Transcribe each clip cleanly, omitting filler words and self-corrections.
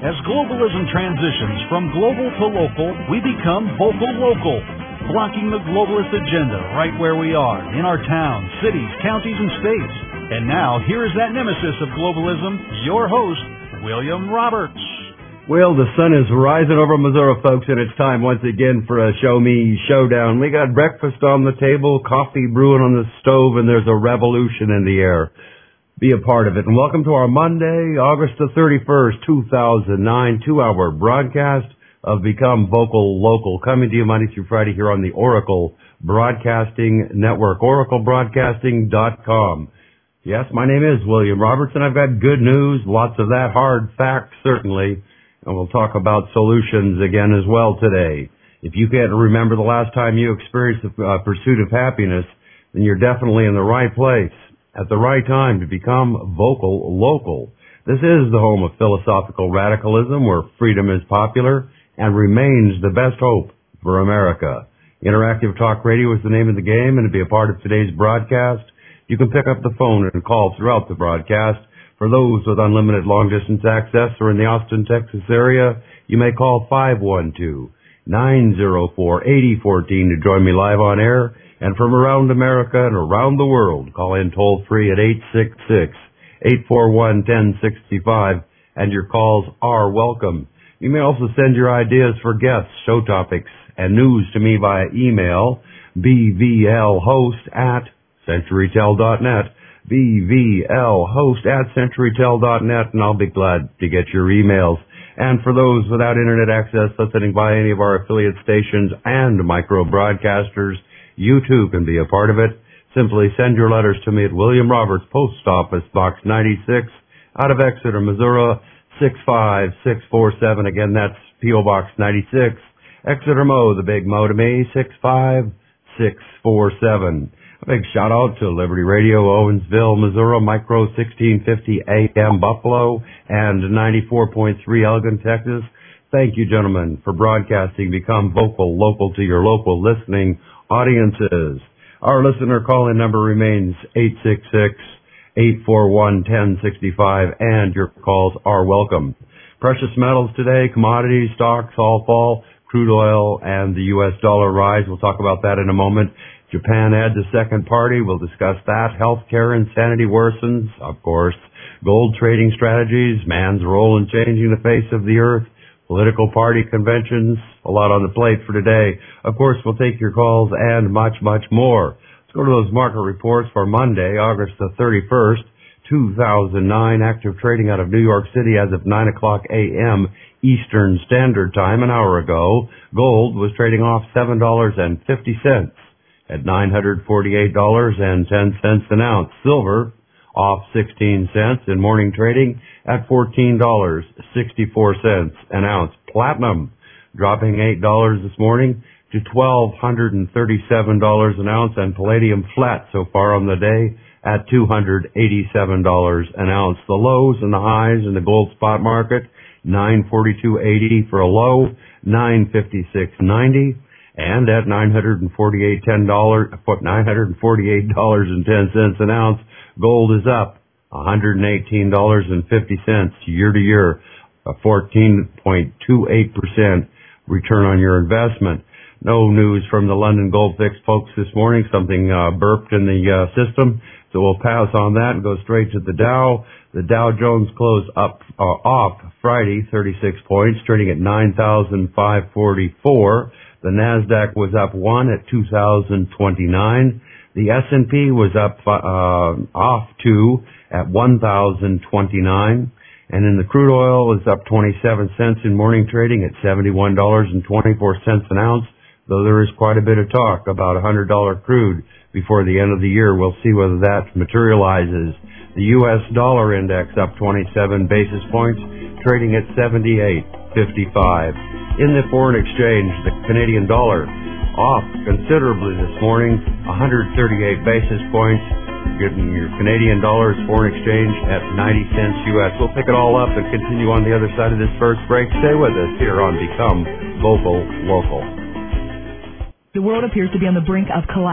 As globalism transitions from global to local, we become vocal local, blocking the globalist agenda right where we are, in our towns, cities, counties, and states. And now, here is that nemesis of globalism, your host, William Roberts. Well, the sun is rising over Missouri, folks, and it's time once again for a Show Me Showdown. We got breakfast on the table, coffee brewing on the stove, and there's a revolution in the air. Be a part of it. And welcome to our Monday, August the 31st, 2009, 2-hour broadcast of Become Vocal Local, coming to you Monday through Friday here on the Oracle Broadcasting Network, oraclebroadcasting.com. Yes, my name is William Roberts, and I've got good news, lots of that, hard facts, certainly, and we'll talk about solutions again as well today. If you can't remember the last time you experienced the pursuit of happiness, then you're definitely in the right place at the right time to become vocal local. This is the home of philosophical radicalism, where freedom is popular and remains the best hope for America. Interactive Talk Radio is the name of the game, and to be a part of today's broadcast, you can pick up the phone and call throughout the broadcast. For those with unlimited long-distance access or in the Austin, Texas area, you may call 512-904-8014 to join me live on air. And from around America and around the world, call in toll-free at 866-841-1065, and your calls are welcome. You may also send your ideas for guests, show topics, and news to me via email, bvlhost@centurytel.net, bvlhost@centurytel.net, and I'll be glad to get your emails. And for those without internet access listening by any of our affiliate stations and micro broadcasters, you too can be a part of it. Simply send your letters to me at William Roberts, Post Office Box 96, out of Exeter, Missouri, 65647. Again, that's P.O. Box 96, Exeter, Mo, the big Mo to me, 65647. A big shout out to Liberty Radio, Owensville, Missouri, Micro 1650 AM Buffalo, and 94.3 Elgin, Texas. Thank you, gentlemen, for broadcasting Become Vocal Local to your local listening audiences. Our listener call-in number remains 866-841-1065, and your calls are welcome. Precious metals today, commodities, stocks all fall, crude oil and the U.S. dollar rise. We'll talk about that in a moment. Japan adds a second party. We'll discuss that. Healthcare insanity worsens, of course. Gold trading strategies, man's role in changing the face of the earth. Political party conventions, a lot on the plate for today. Of course, we'll take your calls and much, much more. Let's go to those market reports for Monday, August the 31st, 2009. Active trading out of New York City as of 9 o'clock a.m. Eastern Standard Time an hour ago. Gold was trading off $7.50 at $948.10 an ounce. Silver off 16 cents in morning trading at $14.64 an ounce. Platinum dropping $8 this morning to $1,237 an ounce, and palladium flat so far on the day at $287 an ounce. The lows and the highs in the gold spot market, $942.80 for a low, $956.90, and at $948.10 an ounce. Gold is up $118.50 year to year, a 14.28% return on your investment. No news from the London Gold Fix folks this morning. Something burped in the system, so we'll pass on that and go straight to the Dow. The Dow Jones closed off Friday 36 points, trading at 9,544. The Nasdaq was up 1 at 2,029. The S&P was up off 2 at 1,029. And in the crude oil is up 27 cents in morning trading at $71.24 an ounce, though there is quite a bit of talk about $100 crude before the end of the year. We'll see whether that materializes. The U.S. dollar index up 27 basis points, trading at 78.55. In the foreign exchange, the Canadian dollar off considerably this morning, 138 basis points, getting your Canadian dollars foreign exchange at 90 cents U.S. We'll pick it all up and continue on the other side of this first break. Stay with us here on Become Vocal Local. The world appears to be on the brink of collapse.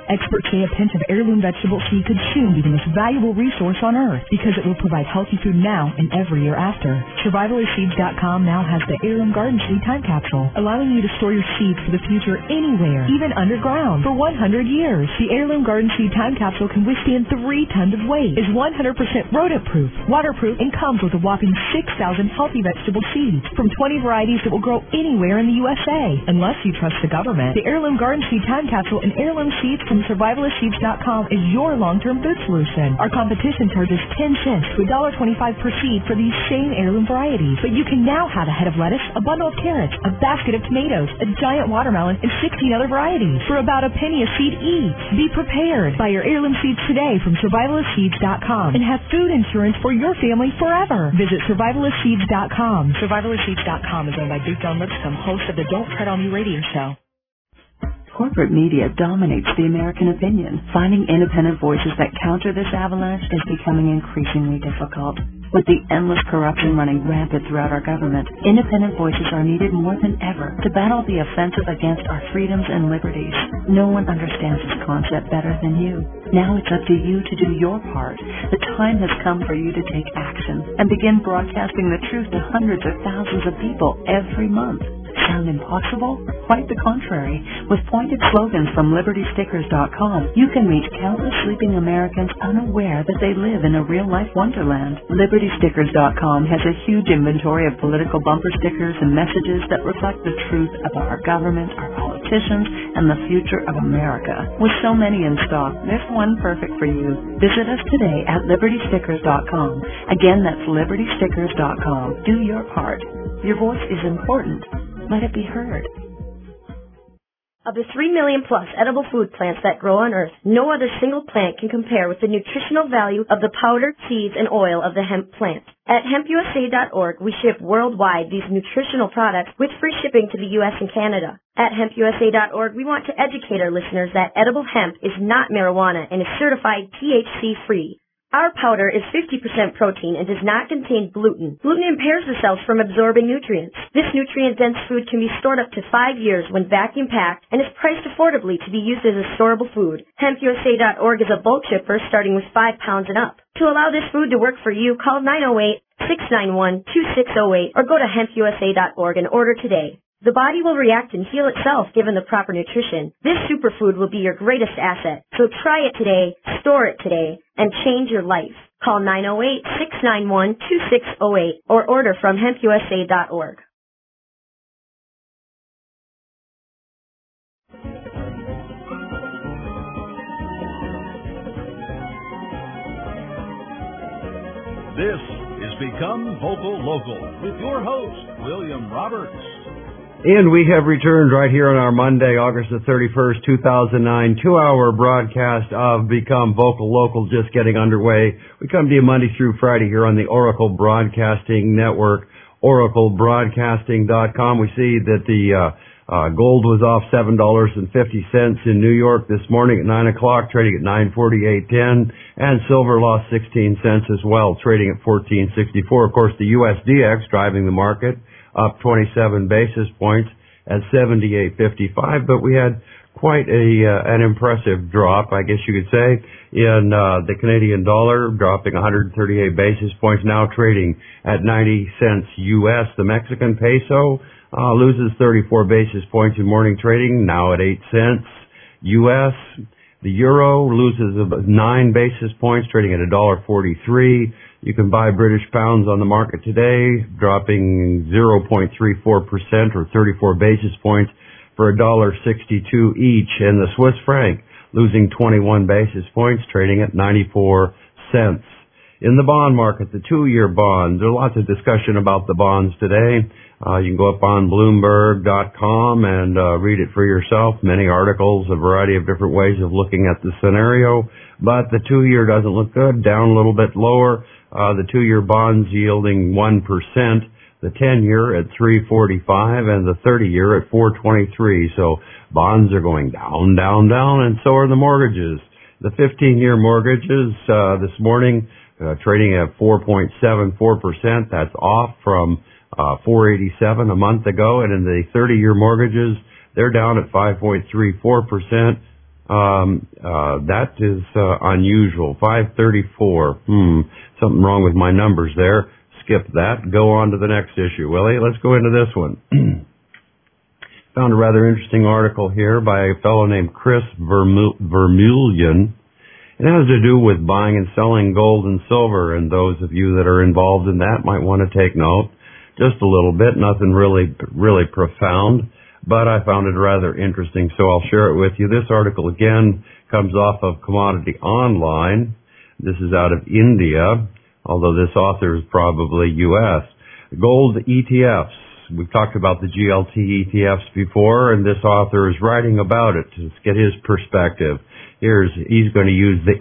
Experts say a pinch of heirloom vegetable seed could soon be the most valuable resource on Earth because it will provide healthy food now and every year after. SurvivalistSeeds.com now has the Heirloom Garden Seed Time Capsule, allowing you to store your seeds for the future anywhere, even underground, for 100 years. The Heirloom Garden Seed Time Capsule can withstand 3 tons of weight, is 100% rodent-proof, waterproof, and comes with a whopping 6,000 healthy vegetable seeds from 20 varieties that will grow anywhere in the USA. Unless you trust the government, the Heirloom Garden Seed Time Capsule and heirloom seeds from SurvivalistSeeds.com is your long-term food solution. Our competition charges 10 cents to $1.25 per seed for these same heirloom varieties, but you can now have a head of lettuce, a bundle of carrots, a basket of tomatoes, a giant watermelon, and 16 other varieties for about a penny a seed each. Be prepared. Buy your heirloom seeds today from SurvivalistSeeds.com and have food insurance for your family forever. Visit SurvivalistSeeds.com. SurvivalistSeeds.com is owned by Duke John Lipscomb, host of the Don't Tread on Me radio show. Corporate media dominates the American opinion. Finding independent voices that counter this avalanche is becoming increasingly difficult. With the endless corruption running rampant throughout our government, independent voices are needed more than ever to battle the offensive against our freedoms and liberties. No one understands this concept better than you. Now it's up to you to do your part. The time has come for you to take action and begin broadcasting the truth to hundreds of thousands of people every month. Sound impossible? Quite the contrary. With pointed slogans from LibertyStickers.com, you can reach countless sleeping Americans unaware that they live in a real-life wonderland. LibertyStickers.com has a huge inventory of political bumper stickers and messages that reflect the truth about our government, our politicians, and the future of America. With so many in stock, there's one perfect for you. Visit us today at LibertyStickers.com. Again, that's LibertyStickers.com. Do your part. Your voice is important. Let it be heard. Of the 3 million plus edible food plants that grow on Earth, no other single plant can compare with the nutritional value of the powder, seeds, and oil of the hemp plant. At hempusa.org, we ship worldwide these nutritional products with free shipping to the U.S. and Canada. At hempusa.org, we want to educate our listeners that edible hemp is not marijuana and is certified THC-free. Our powder is 50% protein and does not contain gluten. Gluten impairs the cells from absorbing nutrients. This nutrient-dense food can be stored up to 5 years when vacuum-packed and is priced affordably to be used as a storable food. HempUSA.org is a bulk shipper starting with 5 pounds and up. To allow this food to work for you, call 908-691-2608 or go to hempusa.org and order today. The body will react and heal itself given the proper nutrition. This superfood will be your greatest asset. So try it today, store it today, and change your life. Call 908-691-2608 or order from hempusa.org. This is Become Vocal Local with your host, William Roberts. And we have returned right here on our Monday, August the 31st, 2009, 2-hour broadcast of Become Vocal Local just getting underway. We come to you Monday through Friday here on the Oracle Broadcasting Network, oraclebroadcasting.com. We see that the gold was off $7.50 in New York this morning at 9 o'clock, trading at 948.10, and silver lost 16 cents as well, trading at 1464. Of course, the USDX driving the market, up 27 basis points at 78.55, but we had quite an impressive drop, I guess you could say, in the Canadian dollar, dropping 138 basis points, now trading at 90 cents U.S. The Mexican peso loses 34 basis points in morning trading, now at 8 cents U.S. The euro loses 9 basis points, trading at $1.43. You can buy British pounds on the market today, dropping 0.34% or 34 basis points for $1.62 each. And the Swiss franc losing 21 basis points, trading at 94 cents. In the bond market, the 2-year bonds, there's lots of discussion about the bonds today. You can go up on Bloomberg.com and read it for yourself. Many articles, a variety of different ways of looking at the scenario. But the 2-year doesn't look good, down a little bit lower. The 2-year bonds yielding 1%, the 10-year at 3.45, and the 30-year at 4.23. So bonds are going down, down, down, and so are the mortgages. The 15-year mortgages this morning trading at 4.74%. That's off from 4.87 a month ago, and in the 30-year mortgages, they're down at 5.34%. That is unusual. 534. Something wrong with my numbers there. Skip that. Go on to the next issue, Willie. Let's go into this one. Found a rather interesting article here by a fellow named Chris Vermeulen. It has to do with buying and selling gold and silver, and those of you that are involved in that might want to take note. Just a little bit, nothing really profound, but I found it rather interesting, so I'll share it with you. This article, again, comes off of Commodity Online. This is out of India, although this author is probably U.S. Gold ETFs. We've talked about the GLT ETFs before, and this author is writing about it to get his perspective. He's going to use the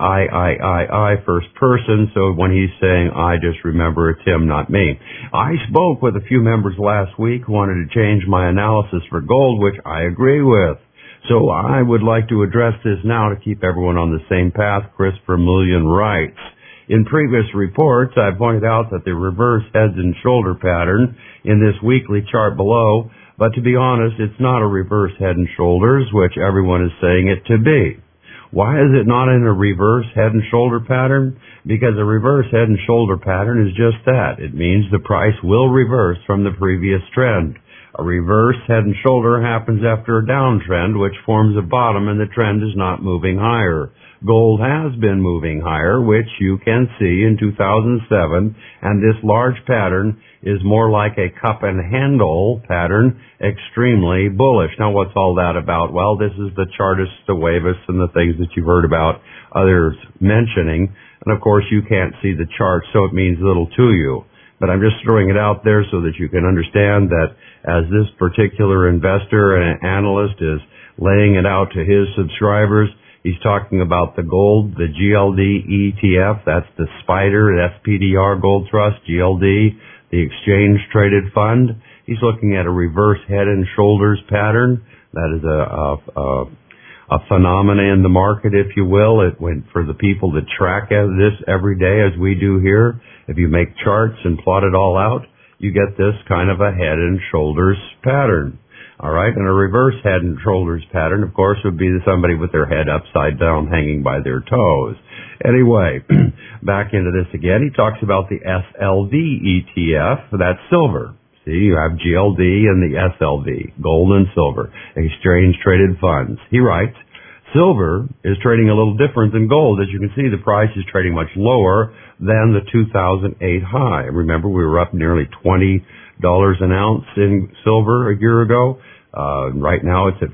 I first person, so when he's saying I, just remember it's him, not me. I spoke with a few members last week who wanted to change my analysis for gold, which I agree with. So I would like to address this now to keep everyone on the same path. Chris Vermeulen writes, in previous reports, I pointed out that the reverse heads and shoulder pattern in this weekly chart below, but to be honest, it's not a reverse head and shoulders, which everyone is saying it to be. Why is it not in a reverse head and shoulder pattern? Because a reverse head and shoulder pattern is just that. It means the price will reverse from the previous trend. A reverse head and shoulder happens after a downtrend, which forms a bottom and the trend is not moving higher. Gold has been moving higher, which you can see in 2007, and this large pattern is more like a cup and handle pattern, extremely bullish. Now, what's all that about? Well, this is the chartists, the wavists, and the things that you've heard about others mentioning. And, of course, you can't see the chart, so it means little to you. But I'm just throwing it out there so that you can understand that as this particular investor and analyst is laying it out to his subscribers, he's talking about the gold, the GLD ETF, that's the SPDR, SPDR Gold Trust, GLD, the exchange traded fund. He's looking at a reverse head and shoulders pattern. That is a phenomena in the market, if you will. It went for the people that track this every day as we do here. If you make charts and plot it all out, you get this kind of a head and shoulders pattern. All right, and a reverse head and shoulders pattern, of course, would be somebody with their head upside down hanging by their toes. Anyway, back into this again. He talks about the SLV ETF, that's silver. See, you have GLD and the SLV, gold and silver, exchange-traded funds. He writes, silver is trading a little different than gold. As you can see, the price is trading much lower than the 2008 high. Remember, we were up nearly $20 an ounce in silver a year ago. Right now it's at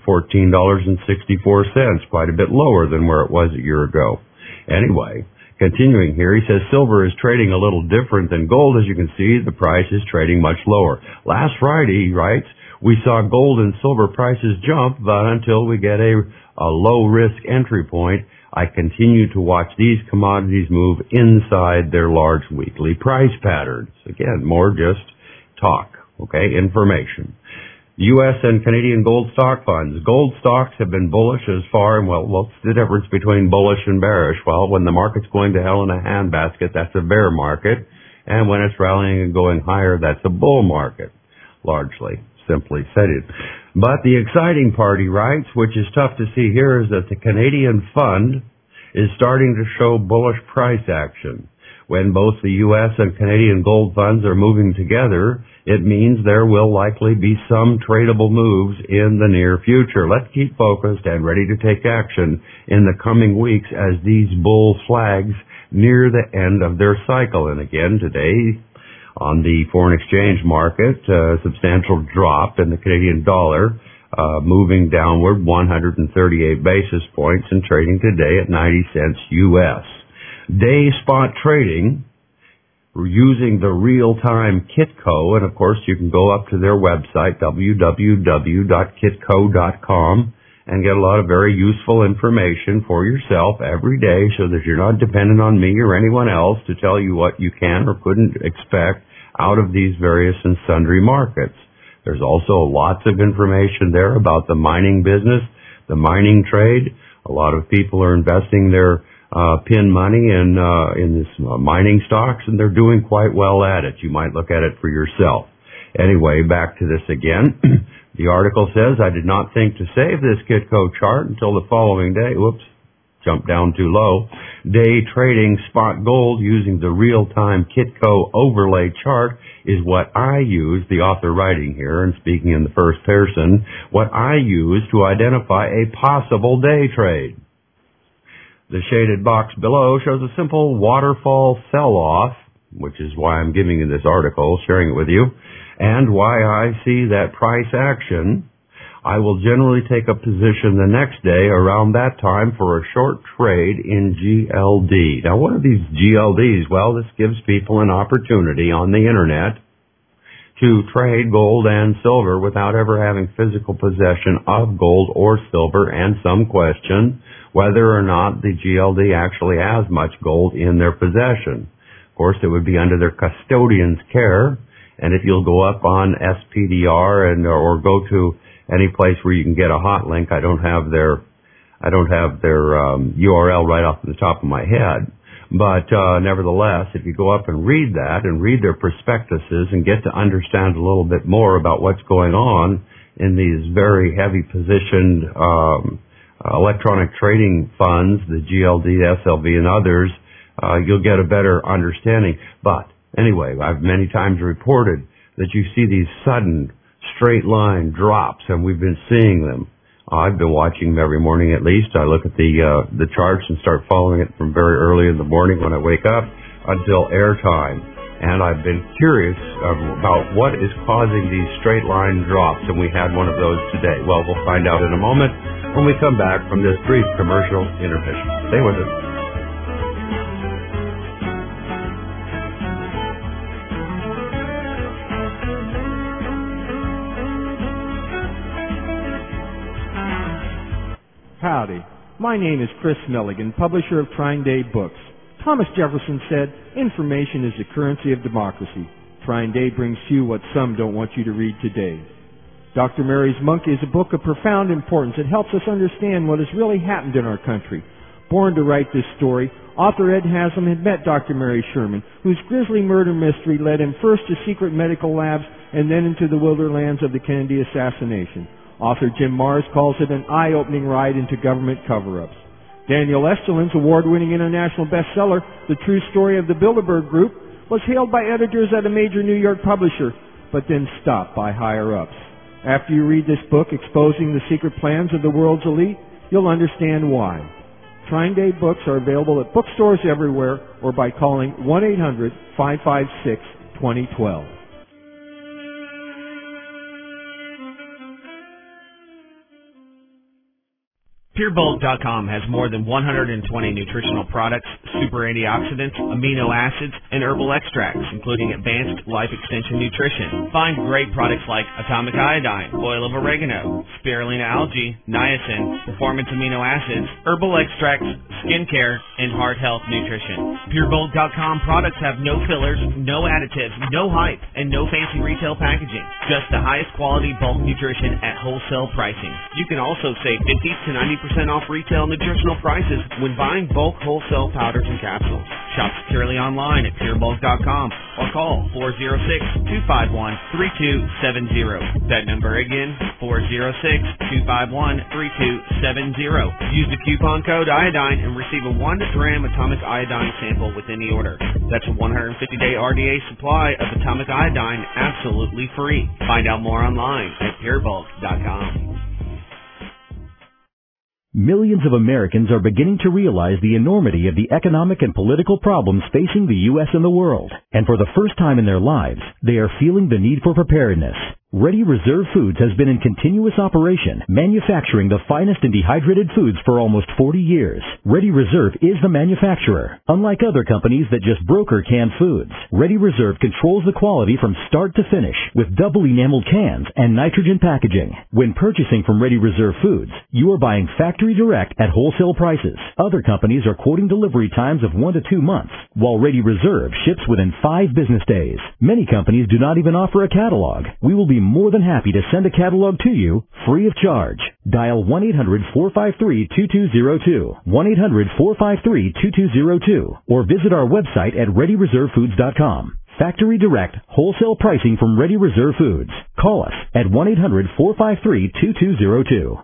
$14.64, quite a bit lower than where it was a year ago. Anyway, continuing here, he says silver is trading a little different than gold. As you can see, the price is trading much lower. Last Friday, he writes, we saw gold and silver prices jump, but until we get a low-risk entry point, I continue to watch these commodities move inside their large weekly price patterns. Again, more just talk, okay, information. U.S. and Canadian gold stock funds. Gold stocks have been bullish as far, and well, what's the difference between bullish and bearish? Well, when the market's going to hell in a handbasket, that's a bear market, and when it's rallying and going higher, that's a bull market, largely, simply stated. But the exciting part, he writes, which is tough to see here, is that the Canadian fund is starting to show bullish price action. When both the U.S. and Canadian gold funds are moving together, it means there will likely be some tradable moves in the near future. Let's keep focused and ready to take action in the coming weeks as these bull flags near the end of their cycle. And again, today on the foreign exchange market, a substantial drop in the Canadian dollar, moving downward 138 basis points and trading today at 90 cents U.S. Day spot trading, using the real-time Kitco, and of course you can go up to their website, www.kitco.com, and get a lot of very useful information for yourself every day so that you're not dependent on me or anyone else to tell you what you can or couldn't expect out of these various and sundry markets. There's also lots of information there about the mining business, the mining trade. A lot of people are investing their pin money in this mining stocks, and they're doing quite well at it. You might look at it for yourself. Anyway, back to this again. The article says, I did not think to save this Kitco chart until the following day. Whoops, jumped down too low. Day trading spot gold using the real-time Kitco overlay chart is what I use, the author writing here and speaking in the first person, what I use to identify a possible day trade. The shaded box below shows a simple waterfall sell-off, which is why I'm giving you this article, sharing it with you, and why I see that price action. I will generally take a position the next day around that time for a short trade in GLD. Now, what are these GLDs? Well, this gives people an opportunity on the internet to trade gold and silver without ever having physical possession of gold or silver, and some question whether or not the GLD actually has much gold in their possession. Of course, it would be under their custodian's care, and if you'll go up on SPDR or go to any place where you can get a hot link, I don't have their URL right off the top of my head. But nevertheless, if you go up and read that and read their prospectuses and get to understand a little bit more about what's going on in these very heavy positioned electronic trading funds, the GLD, SLV, and others, you'll get a better understanding. But anyway, I've many times reported that you see these sudden straight line drops, and we've been seeing them. I've been watching them every morning at least. I look at the charts and start following it from very early in the morning when I wake up until airtime. And I've been curious about what is causing these straight line drops, and we had one of those today. Well, we'll find out in a moment when we come back from this brief commercial intermission. Stay with us. Howdy. My name is Chris Milligan, publisher of Trine Day Books. Thomas Jefferson said, information is the currency of democracy. Trine Day brings to you what some don't want you to read today. Dr. Mary's Monkey is a book of profound importance. It helps us understand what has really happened in our country. Born to write this story, author Ed Haslam had met Dr. Mary Sherman, whose grisly murder mystery led him first to secret medical labs and then into the wilderlands of the Kennedy assassination. Author Jim Marrs calls it an eye-opening ride into government cover-ups. Daniel Esterlin's award-winning international bestseller, The True Story of the Bilderberg Group, was hailed by editors at a major New York publisher, but then stopped by higher-ups. After you read this book exposing the secret plans of the world's elite, you'll understand why. Trine Day books are available at bookstores everywhere or by calling 1-800-556-2012. PureBulk.com has more than 120 nutritional products, super antioxidants, amino acids, and herbal extracts, including advanced life extension nutrition. Find great products like atomic iodine, oil of oregano, spirulina algae, niacin, performance amino acids, herbal extracts, skincare, and heart health nutrition. PureBulk.com products have no fillers, no additives, no hype, and no fancy retail packaging. Just the highest quality bulk nutrition at wholesale pricing. You can also save 50 to 90% off retail nutritional prices when buying bulk wholesale powders and capsules. Shop securely online at purebulk.com or call 406-251-3270. That number again, 406-251-3270. Use the coupon code iodine and receive a 1-gram atomic iodine sample with any order. That's a 150-day RDA supply of atomic iodine absolutely free. Find out more online at purebulk.com. Millions of Americans are beginning to realize the enormity of the economic and political problems facing the U.S. and the world. And for the first time in their lives, they are feeling the need for preparedness. Ready Reserve Foods has been in continuous operation, manufacturing the finest in dehydrated foods for almost 40 years. Ready Reserve is the manufacturer. Unlike other companies that just broker canned foods, Ready Reserve controls the quality from start to finish with double enameled cans and nitrogen packaging. When purchasing from Ready Reserve Foods, you are buying factory direct at wholesale prices. Other companies are quoting delivery times of 1 to 2 months, while Ready Reserve ships within 5 business days. Many companies do not even offer a catalog. We will be more than happy to send a catalog to you free of charge. Dial 1-800-453-2202, 1-800-453-2202, or visit our website at ReadyReserveFoods.com. factory direct wholesale pricing from Ready Reserve Foods. Call us at 1-800-453-2202.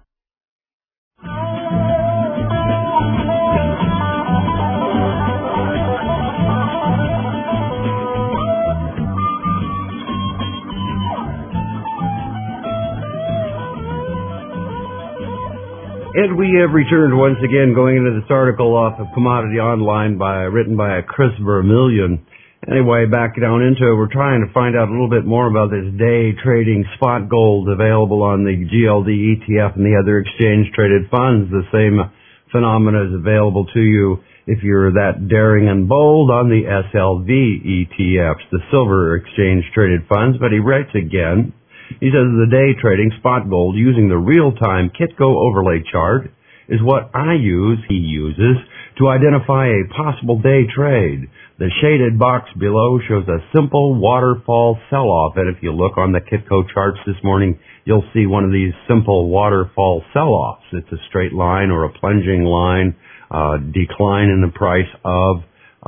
And we have returned once again, going into this article off of Commodity Online written by Chris Vermillion. Anyway, back down into it, we're trying to find out a little bit more about this day trading spot gold available on the GLD ETF and the other exchange traded funds. The same phenomena is available to you if you're that daring and bold on the SLV ETFs, the silver exchange traded funds. But he writes again. He says the day trading spot gold using the real-time Kitco overlay chart is what he uses to identify a possible day trade. The shaded box below shows a simple waterfall sell-off, and if you look on the Kitco charts this morning, you'll see one of these simple waterfall sell-offs. It's a straight line or a plunging line, decline in the price of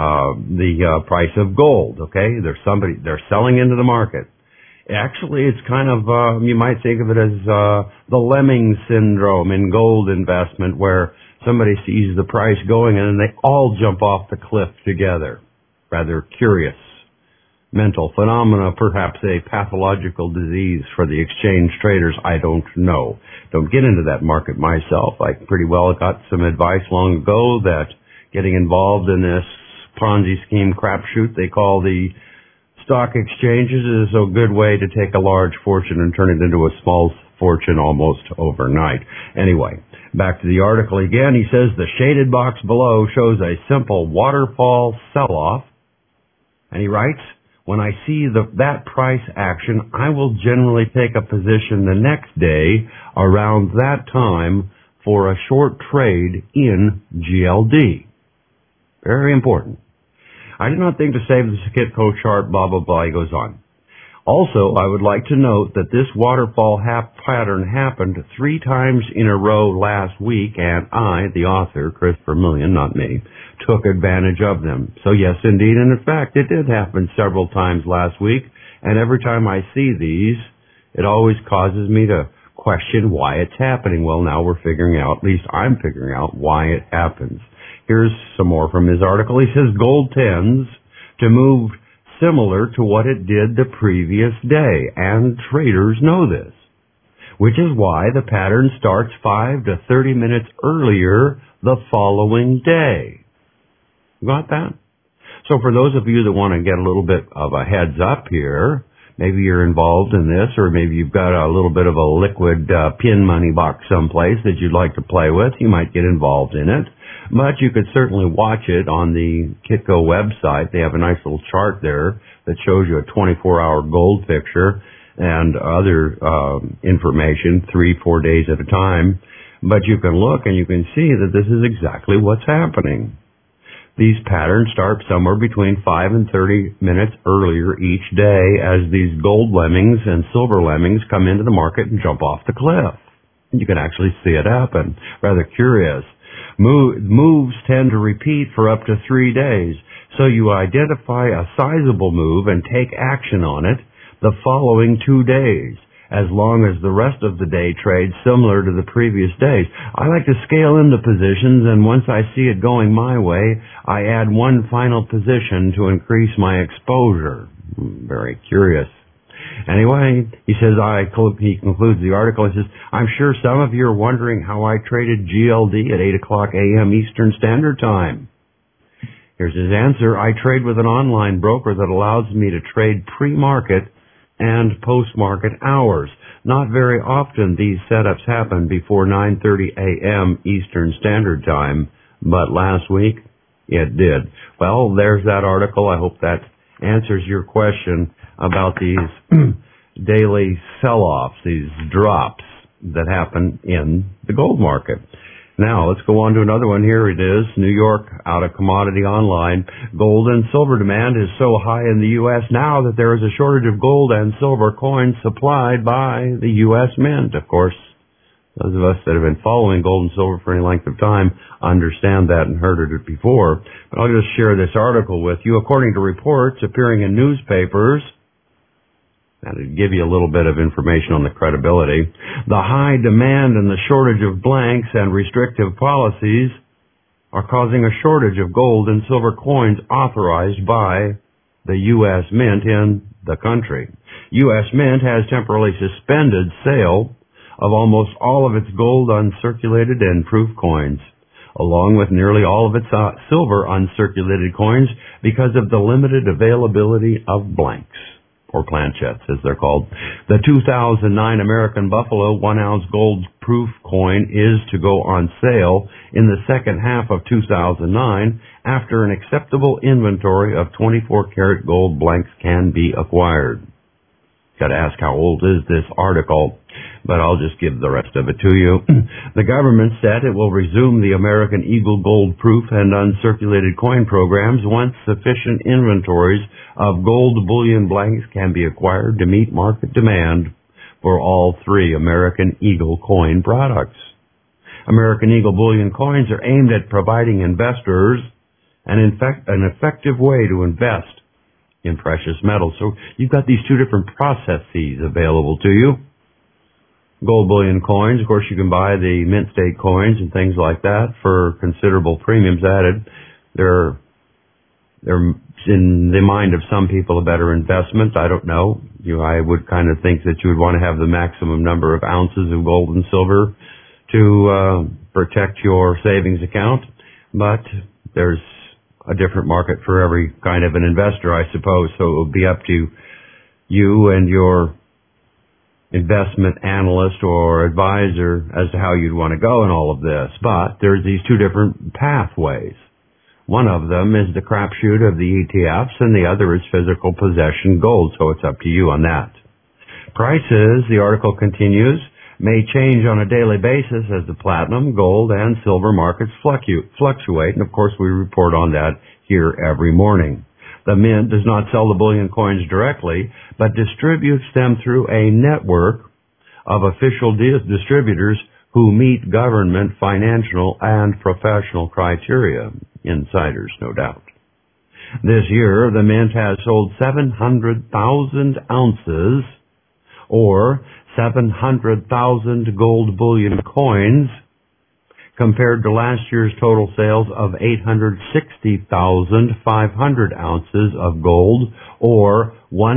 the price of gold. Okay, they're selling into the market. Actually, it's kind of, you might think of it as the lemming syndrome in gold investment, where somebody sees the price going and then they all jump off the cliff together. Rather curious mental phenomena, perhaps a pathological disease for the exchange traders. I don't know. Don't get into that market myself. I pretty well got some advice long ago that getting involved in this Ponzi scheme crapshoot they call the stock exchanges is a good way to take a large fortune and turn it into a small fortune almost overnight. Anyway, back to the article again. He says the shaded box below shows a simple waterfall sell-off. And he writes, when I see that price action, I will generally take a position the next day around that time for a short trade in GLD. Very important. I do not think to save the Kitco chart, blah, blah, blah. He goes on. Also, I would like to note that this waterfall pattern happened 3 times in a row last week, and I, the author, Chris Vermillion, not me, took advantage of them. So yes, indeed, and in fact, it did happen several times last week, and every time I see these, it always causes me to question why it's happening. Well, now we're figuring out, at least I'm figuring out, why it happens. Here's some more from his article. He says gold tends to move similar to what it did the previous day, and traders know this, which is why the pattern starts 5 to 30 minutes earlier the following day. Got that? So for those of you that want to get a little bit of a heads up here, maybe you're involved in this, or maybe you've got a little bit of a liquid pin money box someplace that you'd like to play with, you might get involved in it. But you could certainly watch it on the Kitco website. They have a nice little chart there that shows you a 24-hour gold picture and other information 3-4 days at a time. But you can look and you can see that this is exactly what's happening. These patterns start somewhere between 5 and 30 minutes earlier each day as these gold lemmings and silver lemmings come into the market and jump off the cliff. You can actually see it happen. Rather curious. Moves tend to repeat for up to 3 days, so you identify a sizable move and take action on it the following 2 days, as long as the rest of the day trades similar to the previous days. I like to scale into positions, and once I see it going my way, I add one final position to increase my exposure. Very curious. Anyway, he says, he concludes the article, he says, I'm sure some of you are wondering how I traded GLD at 8 o'clock a.m. Eastern Standard Time. Here's his answer. I trade with an online broker that allows me to trade pre-market and post-market hours. Not very often these setups happen before 9:30 a.m. Eastern Standard Time, but last week it did. Well, there's that article. I hope that answers your question about these daily sell-offs, these drops that happen in the gold market. Now, let's go on to another one. Here it is, New York, out of Commodity Online. Gold and silver demand is so high in the U.S. now that there is a shortage of gold and silver coins supplied by the U.S. Mint. Of course, Those of us that have been following gold and silver for any length of time understand that and heard it before. But I'll just share this article with you. According to reports appearing in newspapers, and to give you a little bit of information on the credibility, the high demand and the shortage of blanks and restrictive policies are causing a shortage of gold and silver coins authorized by the U.S. Mint in the country. U.S. Mint has temporarily suspended sale of almost all of its gold uncirculated and proof coins, along with nearly all of its silver uncirculated coins because of the limited availability of blanks, or planchettes as they're called. The 2009 American Buffalo 1-ounce gold proof coin is to go on sale in the second half of 2009 after an acceptable inventory of 24-karat gold blanks can be acquired. Got to ask how old is this article, but I'll just give the rest of it to you. The government said it will resume the American Eagle gold proof and uncirculated coin programs once sufficient inventories of gold bullion blanks can be acquired to meet market demand for all three American Eagle coin products. American Eagle bullion coins are aimed at providing investors an effective way to invest in precious metals. So you've got these two different processes available to you. Gold bullion coins, of course, you can buy the mint state coins and things like that for considerable premiums added. They're in the mind of some people a better investment. I don't know. I would kind of think that you would want to have the maximum number of ounces of gold and silver to protect your savings account, but there's a different market for every kind of an investor, I suppose. So it will be up to you and your investment analyst or advisor as to how you'd want to go in all of this. But there's these two different pathways. One of them is the crapshoot of the ETFs, and the other is physical possession gold, so it's up to you on that. Prices, the article continues, may change on a daily basis as the platinum, gold, and silver markets fluctuate, and of course we report on that here every morning. The Mint does not sell the bullion coins directly, but distributes them through a network of official distributors who meet government, financial, and professional criteria. Insiders, no doubt. This year, the Mint has sold 700,000 ounces, or 700,000 gold bullion coins, compared to last year's total sales of 860,500 ounces of gold, or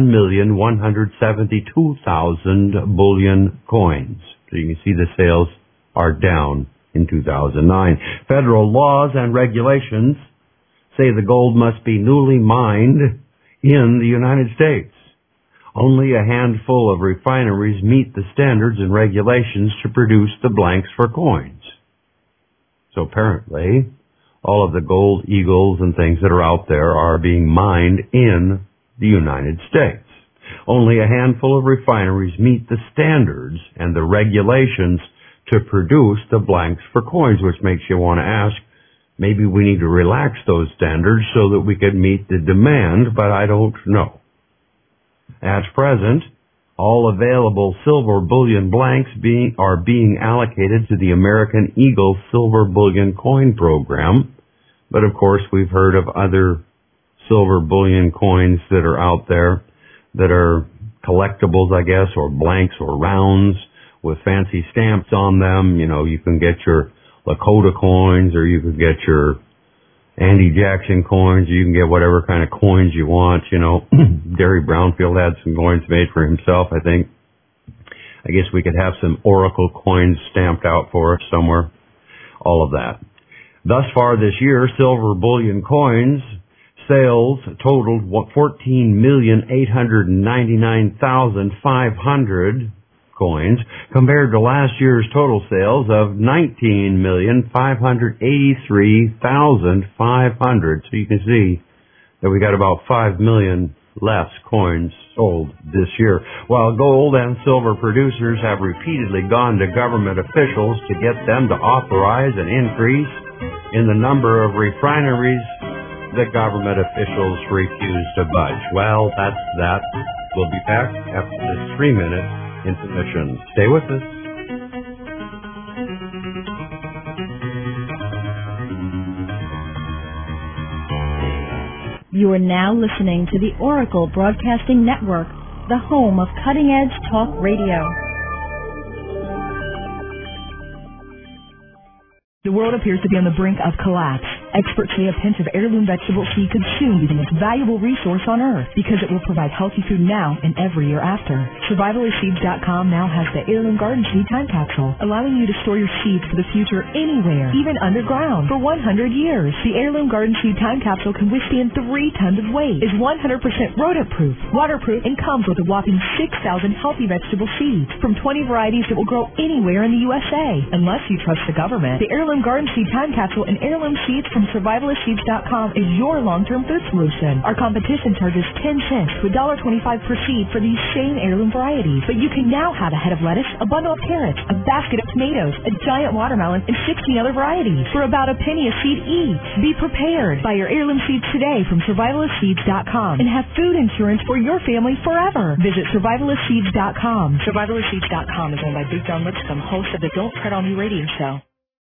1,172,000 bullion coins. So you can see the sales are down in 2009. Federal laws and regulations say the gold must be newly mined in the United States. Only a handful of refineries meet the standards and regulations to produce the blanks for coins. So apparently, all of the gold eagles and things that are out there are being mined in the United States. Only a handful of refineries meet the standards and the regulations to produce the blanks for coins, which makes you want to ask, maybe we need to relax those standards so that we could meet the demand, but I don't know. At present, all available silver bullion blanks are being allocated to the American Eagle Silver Bullion Coin Program, but of course we've heard of other silver bullion coins that are out there that are collectibles, I guess, or blanks or rounds with fancy stamps on them. You know, you can get your Lakota coins, or you could get your Andy Jackson coins, or you can get whatever kind of coins you want. You know, Derry Brownfield had some coins made for himself, I think. I guess we could have some Oracle coins stamped out for us somewhere. All of that. Thus far this year, silver bullion coins sales totaled 14,899,500 coins, compared to last year's total sales of 19,583,500. So you can see that we got about 5 million less coins sold this year. While gold and silver producers have repeatedly gone to government officials to get them to authorize an increase in the number of refineries, the government officials refuse to budge. Well, that's that. We'll be back after this 3-minute intermission. Stay with us. You are now listening to the Oracle Broadcasting Network, the home of cutting-edge talk radio. The world appears to be on the brink of collapse. Experts say a pinch of heirloom vegetable seed could soon be the most valuable resource on Earth because it will provide healthy food now and every year after. SurvivalistSeeds.com now has the Heirloom Garden Seed Time Capsule, allowing you to store your seeds for the future anywhere, even underground, for 100 years. The Heirloom Garden Seed Time Capsule can withstand 3 tons of weight, is 100% rodent-proof, waterproof, and comes with a whopping 6,000 healthy vegetable seeds from 20 varieties that will grow anywhere in the USA. Unless you trust the government, the Heirloom Garden Seed Time Capsule and heirloom seeds from SurvivalistSeeds.com is your long-term food solution. Our competition charges 10 cents to $1.25 per seed for these same heirloom varieties, but you can now have a head of lettuce, a bundle of carrots, a basket of tomatoes, a giant watermelon, and 16 other varieties for about a penny a seed each. Be prepared. Buy your heirloom seeds today from SurvivalistSeeds.com and have food insurance for your family forever. Visit SurvivalistSeeds.com. SurvivalistSeeds.com is owned by Big John Lipscomb, host of the Don't Tread on Me radio show.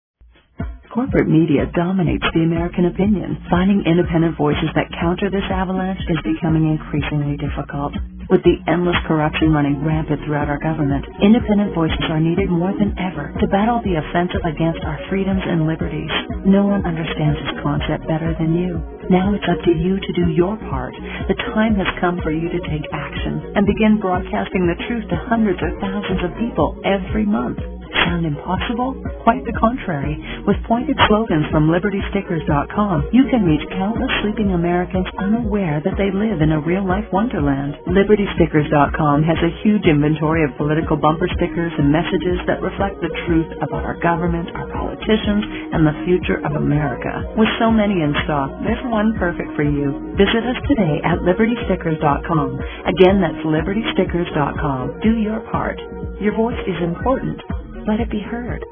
Corporate media dominates the American opinion. Finding independent voices that counter this avalanche is becoming increasingly difficult. With the endless corruption running rampant throughout our government, independent voices are needed more than ever to battle the offensive against our freedoms and liberties. No one understands this concept better than you. Now it's up to you to do your part. The time has come for you to take action and begin broadcasting the truth to hundreds or thousands of people every month. Sound impossible? Quite the contrary. With pointed slogans from LibertyStickers.com, you can reach countless sleeping Americans unaware that they live in a real-life wonderland. LibertyStickers.com has a huge inventory of political bumper stickers and messages that reflect the truth about our government, our politicians, and the future of America. With so many in stock, there's one perfect for you. Visit us today at LibertyStickers.com. Again, that's LibertyStickers.com. Do your part. Your voice is important. Let it be heard.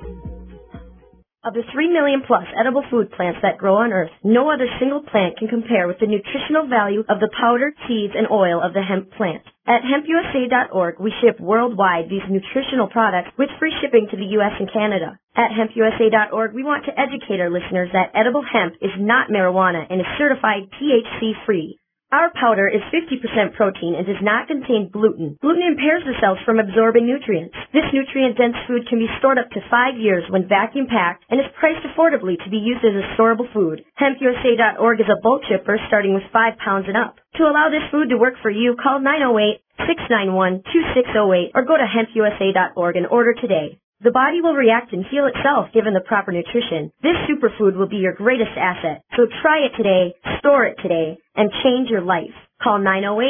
Of the 3 million plus edible food plants that grow on Earth, no other single plant can compare with the nutritional value of the powder, seeds, and oil of the hemp plant. At hempusa.org, we ship worldwide these nutritional products with free shipping to the U.S. and Canada. At hempusa.org, we want to educate our listeners that edible hemp is not marijuana and is certified THC-free. Our powder is 50% protein and does not contain gluten. Gluten impairs the cells from absorbing nutrients. This nutrient-dense food can be stored up to 5 years when vacuum-packed and is priced affordably to be used as a storable food. HempUSA.org is a bulk shipper starting with 5 pounds and up. To allow this food to work for you, call 908-691-2608 or go to hempusa.org and order today. The body will react and heal itself given the proper nutrition. This superfood will be your greatest asset. So try it today, store it today, and change your life. Call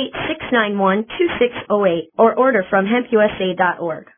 908-691-2608 or order from hempusa.org.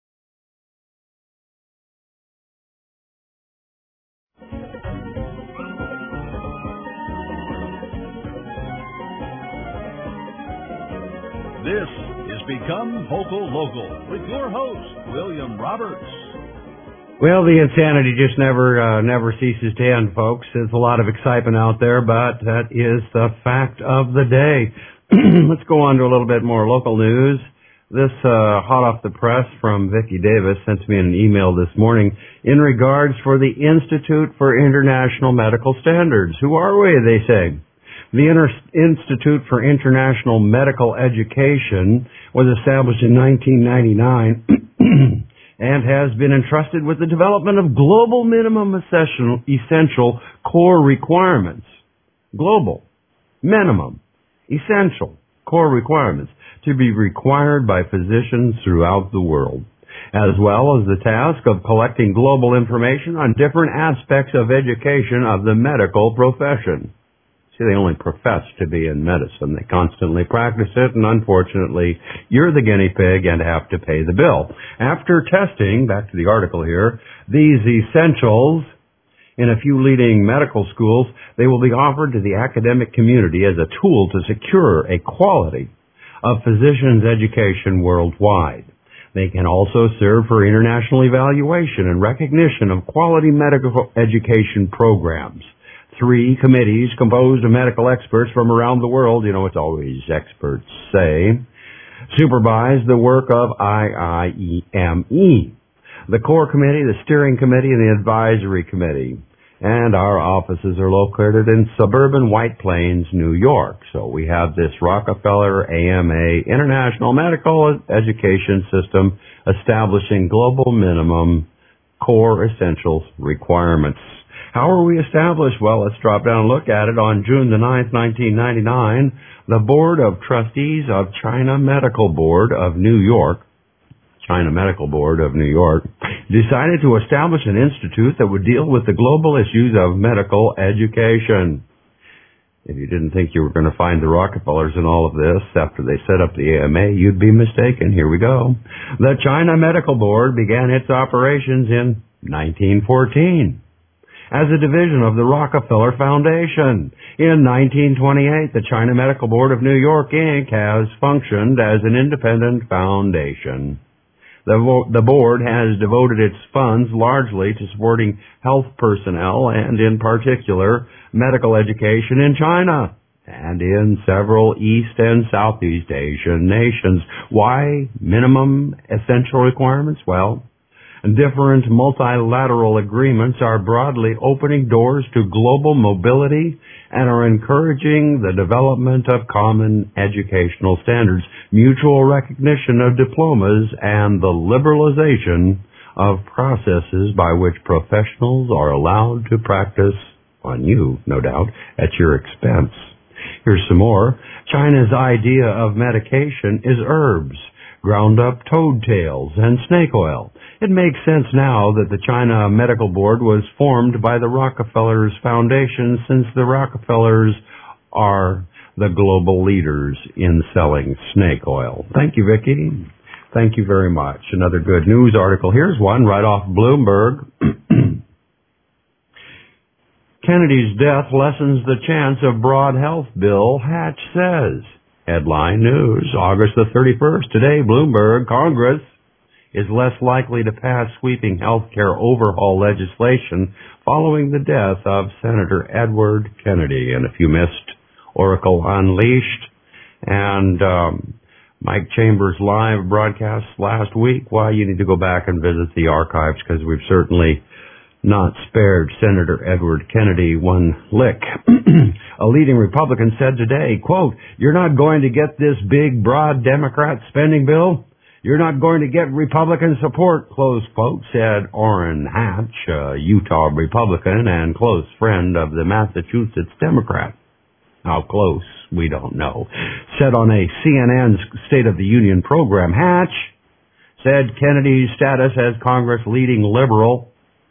This is Become Vocal Local with your host, William Roberts. Well, the insanity just never ceases to end, folks. There's a lot of excitement out there, but that is the fact of the day. Let's go on to a little bit more local news. This hot off the press from Vicki Davis sent me an email this morning in regards for the Institute for International Medical Standards. Who are we, they say? The Institute for International Medical Education was established in 1999 and has been entrusted with the development of global minimum essential core requirements. Global, minimum, essential core requirements to be required by physicians throughout the world, as well as the task of collecting global information on different aspects of education of the medical profession. They only profess to be in medicine. They constantly practice it, and unfortunately, you're the guinea pig and have to pay the bill. After testing, back to the article here, these essentials in a few leading medical schools, they will be offered to the academic community as a tool to secure a quality of physicians' education worldwide. They can also serve for international evaluation and recognition of quality medical education programs. 3 committees composed of medical experts from around the world, you know, it's always experts say, supervise the work of IIEME, the core committee, the steering committee, and the advisory committee. And our offices are located in suburban White Plains, New York. So we have this Rockefeller AMA International Medical Education System establishing global minimum core essentials requirements. How are we established? Well, let's drop down and look at it. On June the 9th, 1999, the Board of Trustees of China Medical Board of New York decided to establish an institute that would deal with the global issues of medical education. If you didn't think you were going to find the Rockefellers in all of this after they set up the AMA, you'd be mistaken. Here we go. The China Medical Board began its operations in 1914 as a division of the Rockefeller Foundation. In 1928, the China Medical Board of New York, Inc. has functioned as an independent foundation. The board has devoted its funds largely to supporting health personnel and, in particular, medical education in China and in several East and Southeast Asian nations. Why minimum essential requirements? Well, different multilateral agreements are broadly opening doors to global mobility and are encouraging the development of common educational standards, mutual recognition of diplomas, and the liberalization of processes by which professionals are allowed to practice on you, no doubt, at your expense. Here's some more. China's idea of medication is herbs, ground up toad tails, and snake oil. It makes sense now that the China Medical Board was formed by the Rockefellers Foundation, since the Rockefellers are the global leaders in selling snake oil. Thank you, Vicki. Thank you very much. Another good news article. Here's one right off Bloomberg. Kennedy's death lessens the chance of broad health bill, Hatch says. Headline news, August the 31st. Today, Bloomberg, Congress is less likely to pass sweeping health care overhaul legislation following the death of Senator Edward Kennedy. And if you missed Oracle Unleashed and Mike Chambers' live broadcast last week, well, you need to go back and visit the archives, because we've certainly not spared Senator Edward Kennedy one lick. A leading Republican said today, quote, "You're not going to get this big, broad Democrat spending bill. You're not going to get Republican support," close quote, said Orrin Hatch, a Utah Republican and close friend of the Massachusetts Democrat. How close, we don't know. Said on a CNN's State of the Union program, Hatch said Kennedy's status as Congress's leading liberal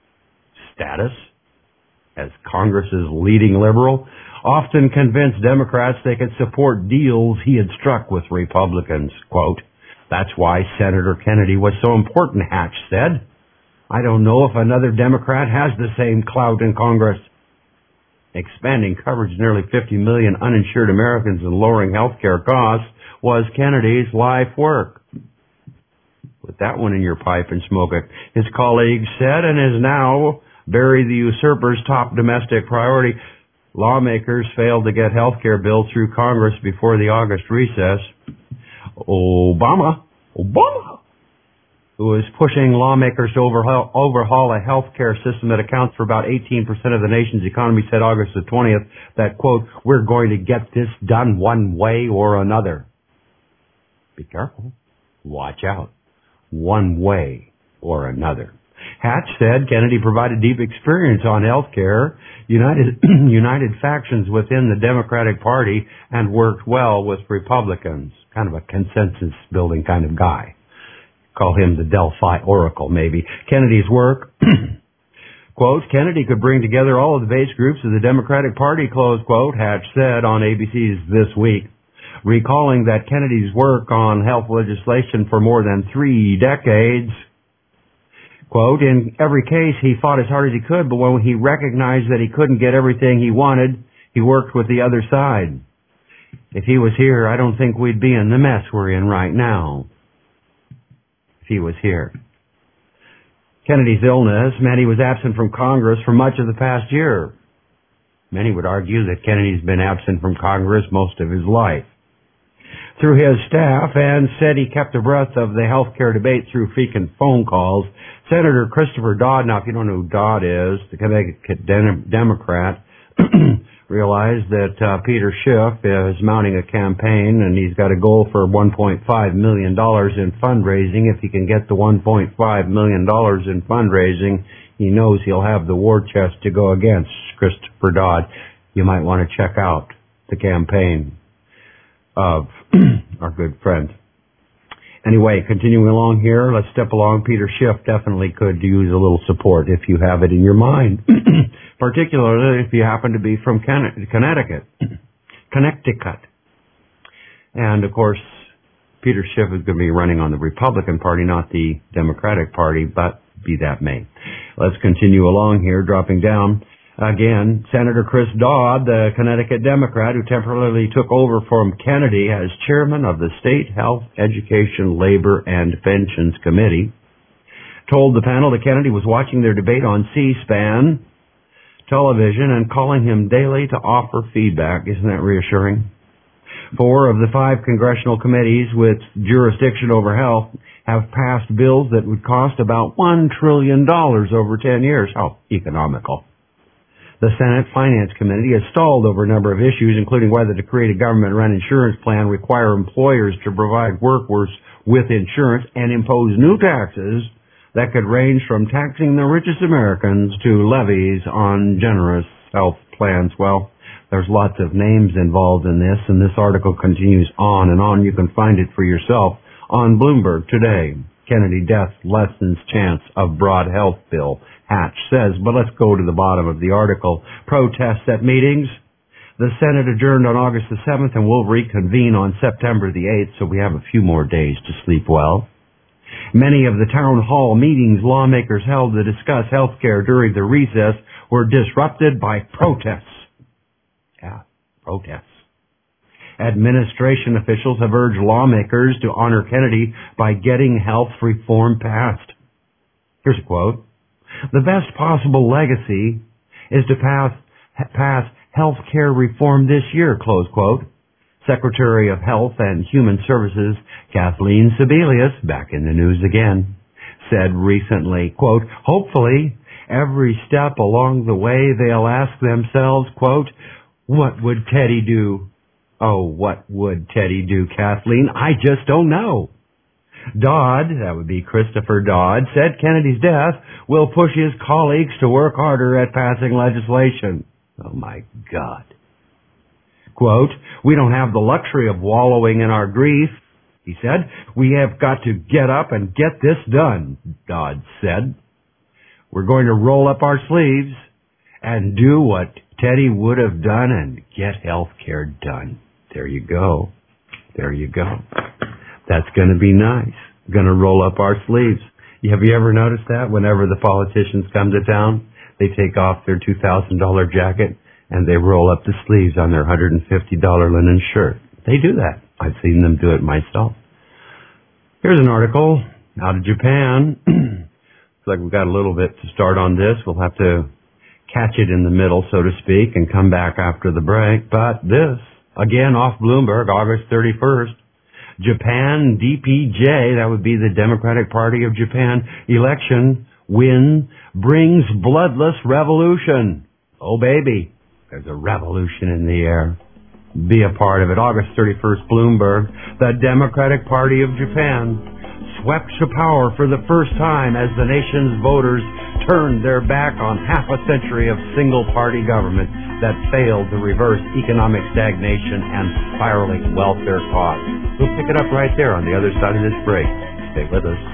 often convinced Democrats they could support deals he had struck with Republicans, quote. "That's why Senator Kennedy was so important," Hatch said. "I don't know if another Democrat has the same clout in Congress." Expanding coverage to nearly 50 million uninsured Americans and lowering health care costs was Kennedy's life work. Put that one in your pipe and smoke it, his colleagues said, and is now Barry the Usurper's top domestic priority. Lawmakers failed to get health care bill through Congress before the August recess. Obama, who is pushing lawmakers to overhaul a health care system that accounts for about 18% of the nation's economy, said August the 20th that, quote, "We're going to get this done one way or another." Be careful. Watch out. One way or another. Hatch said Kennedy provided deep experience on health care, united factions within the Democratic Party, and worked well with Republicans. Kind of a consensus-building kind of guy. Call him the Delphi Oracle, maybe. Kennedy's work, quote, "Kennedy could bring together all of the base groups of the Democratic Party," close quote, Hatch said on ABC's This Week, recalling that Kennedy's work on health legislation for more than 3 decades. Quote, "In every case, he fought as hard as he could, but when he recognized that he couldn't get everything he wanted, he worked with the other side. If he was here, I don't think we'd be in the mess we're in right now." If he was here. Kennedy's illness meant he was absent from Congress for much of the past year. Many would argue that Kennedy's been absent from Congress most of his life. through his staff and said he kept abreast of the health care debate through frequent phone calls. Senator Christopher Dodd, now if you don't know who Dodd is, the Connecticut Democrat, realized that Peter Schiff is mounting a campaign and he's got a goal for $1.5 million in fundraising. If he can get the $1.5 million in fundraising, he knows he'll have the war chest to go against Christopher Dodd. You might want to check out the campaign of our good friend. Anyway, continuing along here, let's step along. Peter Schiff definitely could use a little support if you have it in your mind, particularly if you happen to be from Connecticut. And, of course, Peter Schiff is going to be running on the Republican Party, not the Democratic Party, but be that may. Let's continue along here, dropping down. Again, Senator Chris Dodd, the Connecticut Democrat who temporarily took over from Kennedy as chairman of the State Health, Education, Labor, and Pensions Committee, told the panel that Kennedy was watching their debate on C-SPAN television and calling him daily to offer feedback. Isn't that reassuring? 4 of the 5 congressional committees with jurisdiction over health have passed bills that would cost about $1 trillion over 10 years. How economical. The Senate Finance Committee has stalled over a number of issues, including whether to create a government-run insurance plan, require employers to provide workers with insurance, and impose new taxes that could range from taxing the richest Americans to levies on generous health plans. Well, there's lots of names involved in this, and this article continues on and on. You can find it for yourself on Bloomberg today. Kennedy death lessens chance of broad health bill, Hatch says. But let's go to the bottom of the article. Protests at meetings. The Senate adjourned on August the 7th and will reconvene on September the 8th, so we have a few more days to sleep well. Many of the town hall meetings lawmakers held to discuss health care during the recess were disrupted by protests. Yeah, protests. Administration officials have urged lawmakers to honor Kennedy by getting health reform passed. Here's a quote. The best possible legacy is to pass health care reform this year, close quote. Secretary of Health and Human Services Kathleen Sebelius, back in the news again, said recently, quote, hopefully every step along the way they'll ask themselves, quote, what would Teddy do? Oh, what would Teddy do, Kathleen? I just don't know. Dodd, that would be Christopher Dodd, said Kennedy's death will push his colleagues to work harder at passing legislation. Oh, my God. Quote, we don't have the luxury of wallowing in our grief, he said. We have got to get up and get this done, Dodd said. We're going to roll up our sleeves and do what Teddy would have done and get health care done. There you go. There you go. That's going to be nice. Going to roll up our sleeves. Have you ever noticed that? Whenever the politicians come to town, they take off their $2,000 jacket and they roll up the sleeves on their $150 linen shirt. They do that. I've seen them do it myself. Here's an article out of Japan. Looks like we've got a little bit to start on this. We'll have to catch it in the middle, so to speak, and come back after the break. But this, again, off Bloomberg, August 31st, Japan DPJ, that would be the Democratic Party of Japan, election win brings bloodless revolution. Oh, baby, there's a revolution in the air. Be a part of it. August 31st, Bloomberg, the Democratic Party of Japan swept to power for the first time as the nation's voters turned their back on half a century of single-party government that failed to reverse economic stagnation and spiraling welfare costs. We'll pick it up right there on the other side of this break. Stay with us.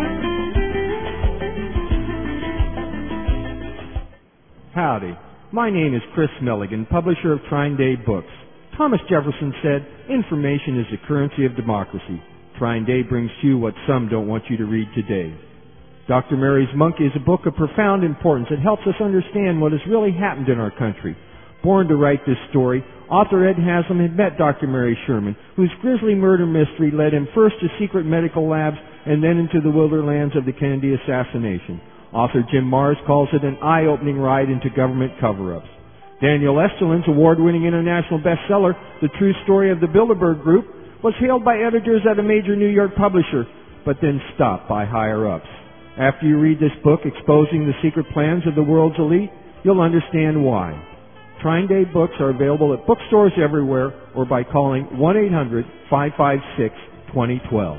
Howdy. My name is Chris Milligan, publisher of Trine Day Books. Thomas Jefferson said, information is the currency of democracy. Trine Day brings to you what some don't want you to read today. Dr. Mary's Monkey is a book of profound importance. It helps us understand what has really happened in our country. Born to write this story, author Ed Haslam had met Dr. Mary Sherman, whose grisly murder mystery led him first to secret medical labs and then into the wilderlands of the Kennedy assassination. Author Jim Marrs calls it an eye-opening ride into government cover-ups. Daniel Esterlin's award-winning international bestseller, The True Story of the Bilderberg Group, was hailed by editors at a major New York publisher, but then stopped by higher-ups. After you read this book exposing the secret plans of the world's elite, you'll understand why. Trine Day books are available at bookstores everywhere or by calling 1-800-556-2012.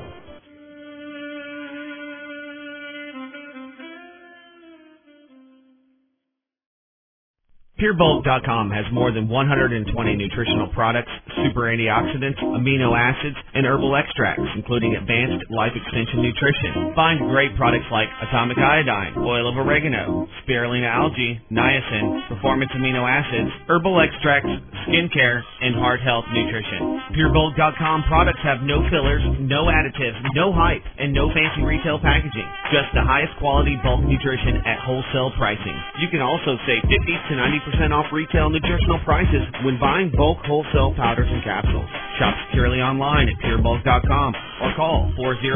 PureBulk.com has more than 120 nutritional products, super antioxidants, amino acids, and herbal extracts, including advanced life extension nutrition. Find great products like atomic iodine, oil of oregano, spirulina algae, niacin, performance amino acids, herbal extracts, skincare, and heart health nutrition. PureBulk.com products have no fillers, no additives, no hype, and no fancy retail packaging. Just the highest quality bulk nutrition at wholesale pricing. You can also save 50 to 90% off retail nutritional prices when buying bulk wholesale powders and capsules. Shop securely online at purebulk.com or call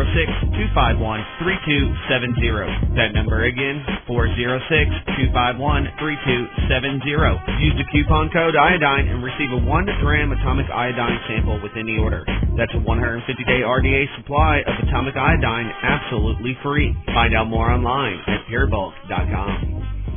406-251-3270. That number again, 406-251-3270. Use the coupon code iodine and receive a 1-gram atomic iodine sample with any order. That's a 150-day RDA supply of atomic iodine absolutely free. Find out more online at purebulk.com.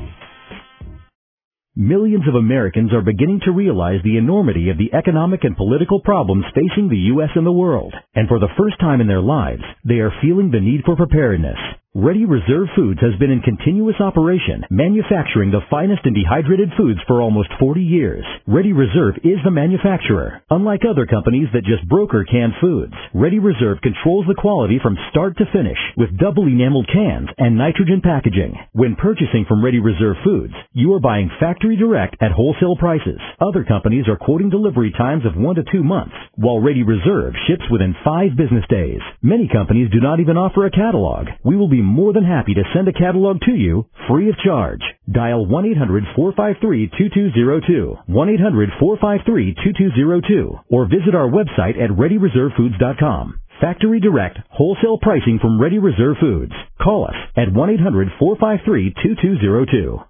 Millions of Americans are beginning to realize the enormity of the economic and political problems facing the U.S. and the world. And for the first time in their lives, they are feeling the need for preparedness. Ready Reserve Foods has been in continuous operation, manufacturing the finest in dehydrated foods for almost 40 years. Ready Reserve is the manufacturer. Unlike other companies that just broker canned foods, Ready Reserve controls the quality from start to finish with double enameled cans and nitrogen packaging. When purchasing from Ready Reserve Foods, you are buying factory direct at wholesale prices. Other companies are quoting delivery times of 1 to 2 months, while Ready Reserve ships within 5 business days. Many companies do not even offer a catalog. We will be more than happy to send a catalog to you free of charge. Dial 1-800-453-2202, 1-800-453-2202, or visit our website at ReadyReserveFoods.com. Factory direct, wholesale pricing from Ready Reserve Foods. Call us at 1-800-453-2202.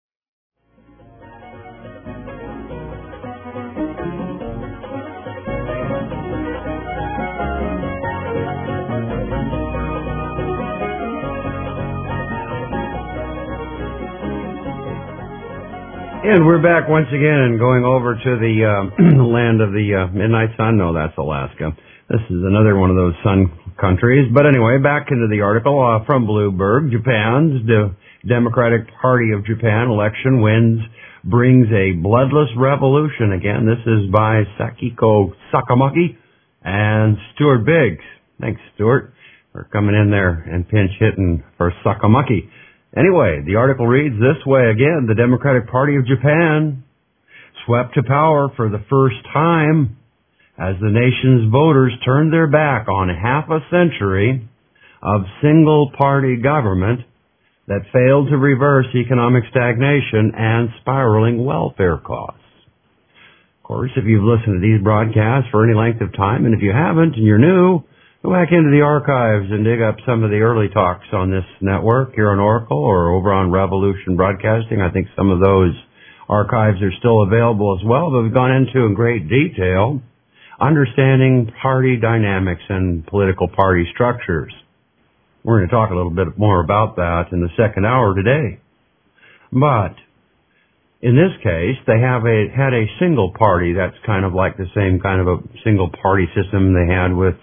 And we're back once again, going over to the land of the midnight sun. No, that's Alaska. This is another one of those sun countries. But anyway, back into the article from Bloomberg. Japan's Democratic Party of Japan election wins brings a bloodless revolution. Again, this is by Sakiko Sakamaki and Stuart Biggs. Thanks, Stuart, for coming in there and pinch hitting for Sakamaki. Anyway, the article reads this way again. The Democratic Party of Japan swept to power for the first time as the nation's voters turned their back on half a century of single-party government that failed to reverse economic stagnation and spiraling welfare costs. Of course, if you've listened to these broadcasts for any length of time, and if you haven't and you're new, go back into the archives and dig up some of the early talks on this network here on Oracle or over on Revolution Broadcasting. I think some of those archives are still available as well, but we've gone into in great detail understanding party dynamics and political party structures. We're going to talk a little bit more about that in the second hour today. But in this case, they had a single party. That's kind of like the same kind of a single party system they had with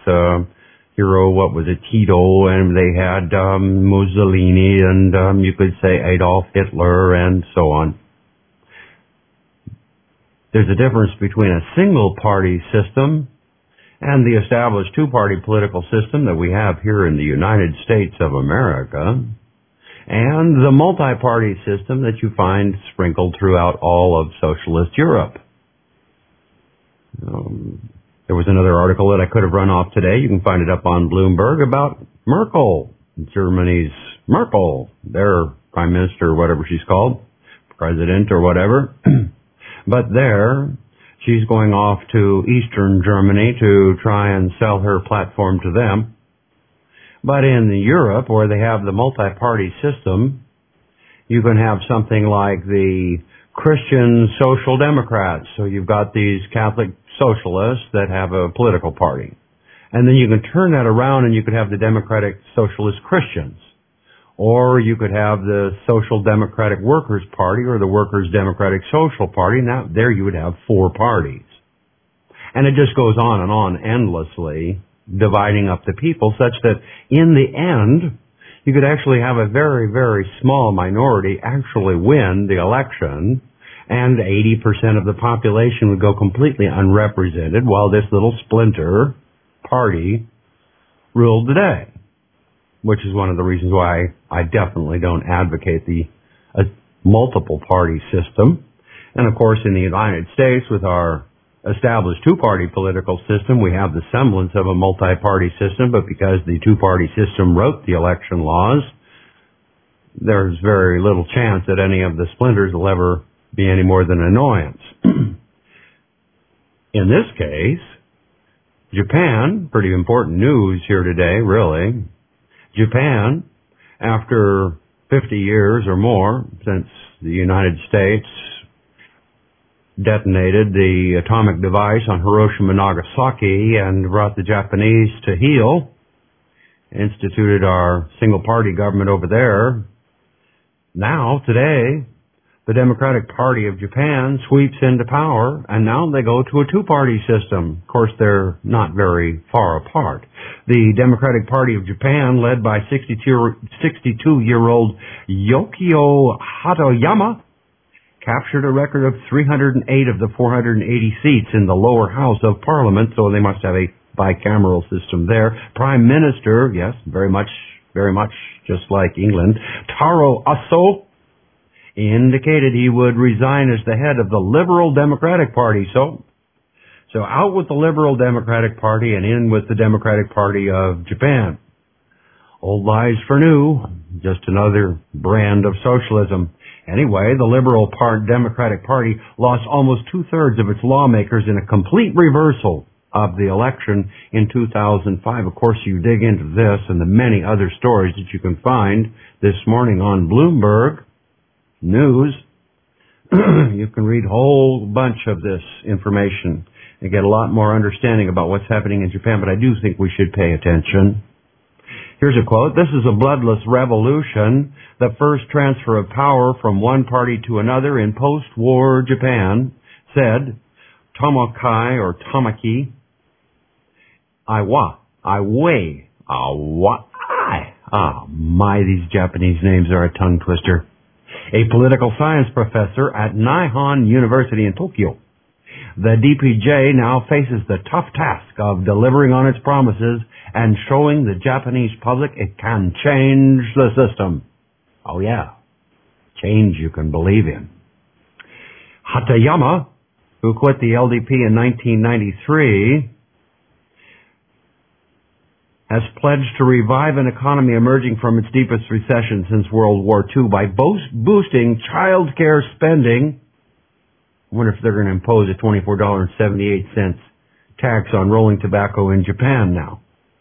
Tito, and they had Mussolini, and you could say Adolf Hitler, and so on. There's a difference between a single-party system and the established two-party political system that we have here in the United States of America, and the multi-party system that you find sprinkled throughout all of socialist Europe. There was another article that I could have run off today. You can find it up on Bloomberg about Merkel, Germany's Merkel, their prime minister, or whatever she's called, president or whatever. But there, she's going off to Eastern Germany to try and sell her platform to them. But in Europe, where they have the multi-party system, you can have something like the Christian Social Democrats. So you've got these Catholic socialists that have a political party. And then you can turn that around and you could have the Democratic Socialist Christians. Or you could have the Social Democratic Workers' Party or the Workers' Democratic Social Party. Now, there you would have 4 parties. And it just goes on and on endlessly, dividing up the people such that in the end, you could actually have a very, very small minority actually win the election, and 80% of the population would go completely unrepresented while this little splinter party ruled the day, which is one of the reasons why I definitely don't advocate the multiple party system. And of course, in the United States, with our established 2-party political system, we have the semblance of a multi-party system, but because the 2-party system wrote the election laws, there's very little chance that any of the splinters will ever be any more than an annoyance. In this case, Japan, pretty important news here today, really. Japan, after 50 years or more since the United States detonated the atomic device on Hiroshima and Nagasaki and brought the Japanese to heel, instituted our single-party government over there. Now, today, the Democratic Party of Japan sweeps into power, and now they go to a 2-party system. Of course, they're not very far apart. The Democratic Party of Japan, led by 62-year-old Yukio Hatoyama, captured a record of 308 of the 480 seats in the lower house of Parliament, so they must have a bicameral system there. Prime Minister, yes, very much just like England, Taro Aso, indicated he would resign as the head of the Liberal Democratic Party. So out with the Liberal Democratic Party and in with the Democratic Party of Japan. Old lies for new, just another brand of socialism. Anyway, the Liberal Democratic Party lost almost 2/3 of its lawmakers in a complete reversal of the election in 2005. Of course, you dig into this and the many other stories that you can find this morning on Bloomberg News. You can read a whole bunch of this information and get a lot more understanding about what's happening in Japan, but I do think we should pay attention. Here's a quote. "This is a bloodless revolution, the first transfer of power from one party to another in post-war Japan," said Tamaki Iwai. These Japanese names are a tongue twister. A political science professor at Nihon University in Tokyo. The DPJ now faces the tough task of delivering on its promises and showing the Japanese public it can change the system. Oh yeah, change you can believe in. Hatoyama, who quit the LDP in 1993, has pledged to revive an economy emerging from its deepest recession since World War II by boosting child care spending. I wonder if they're going to impose a $24.78 tax on rolling tobacco in Japan now.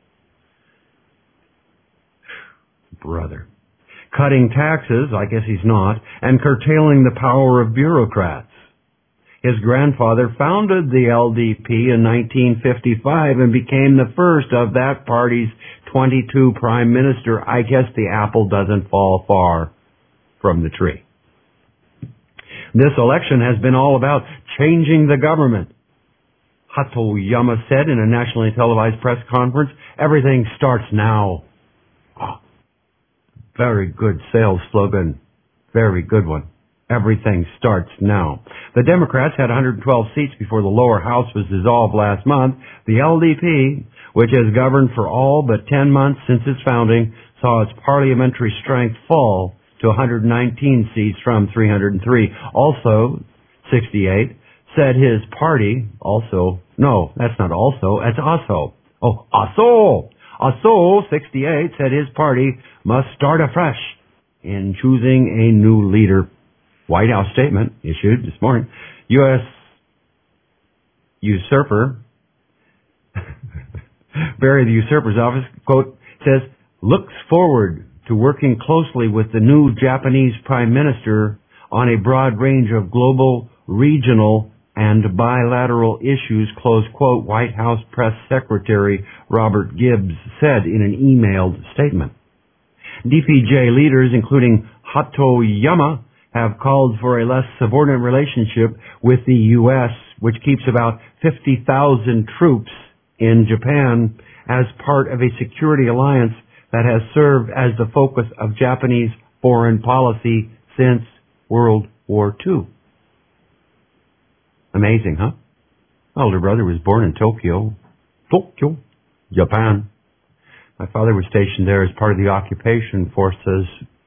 Brother. Cutting taxes, I guess he's not, and curtailing the power of bureaucrats. His grandfather founded the LDP in 1955 and became the first of that party's 22 prime minister. I guess the apple doesn't fall far from the tree. This election has been all about changing the government. Hatoyama said in a nationally televised press conference, "Everything starts now." Oh, very good sales slogan. Very good one. Everything starts now. The Democrats had 112 seats before the lower house was dissolved last month. The LDP, which has governed for all but 10 months since its founding, saw its parliamentary strength fall to 119 seats from 303. Also, 68 said his party that's ASO. Oh, ASO! ASO, 68, said his party must start afresh in choosing a new leader. White House statement issued this morning. U.S. usurper, Barry the usurper's office, quote, says, looks forward to working closely with the new Japanese Prime Minister on a broad range of global, regional, and bilateral issues, close quote, White House Press Secretary Robert Gibbs said in an emailed statement. DPJ leaders, including Hatoyama, have called for a less subordinate relationship with the U.S., which keeps about 50,000 troops in Japan as part of a security alliance that has served as the focus of Japanese foreign policy since World War II. Amazing, huh? My older brother was born in Tokyo, Japan. My father was stationed there as part of the occupation forces.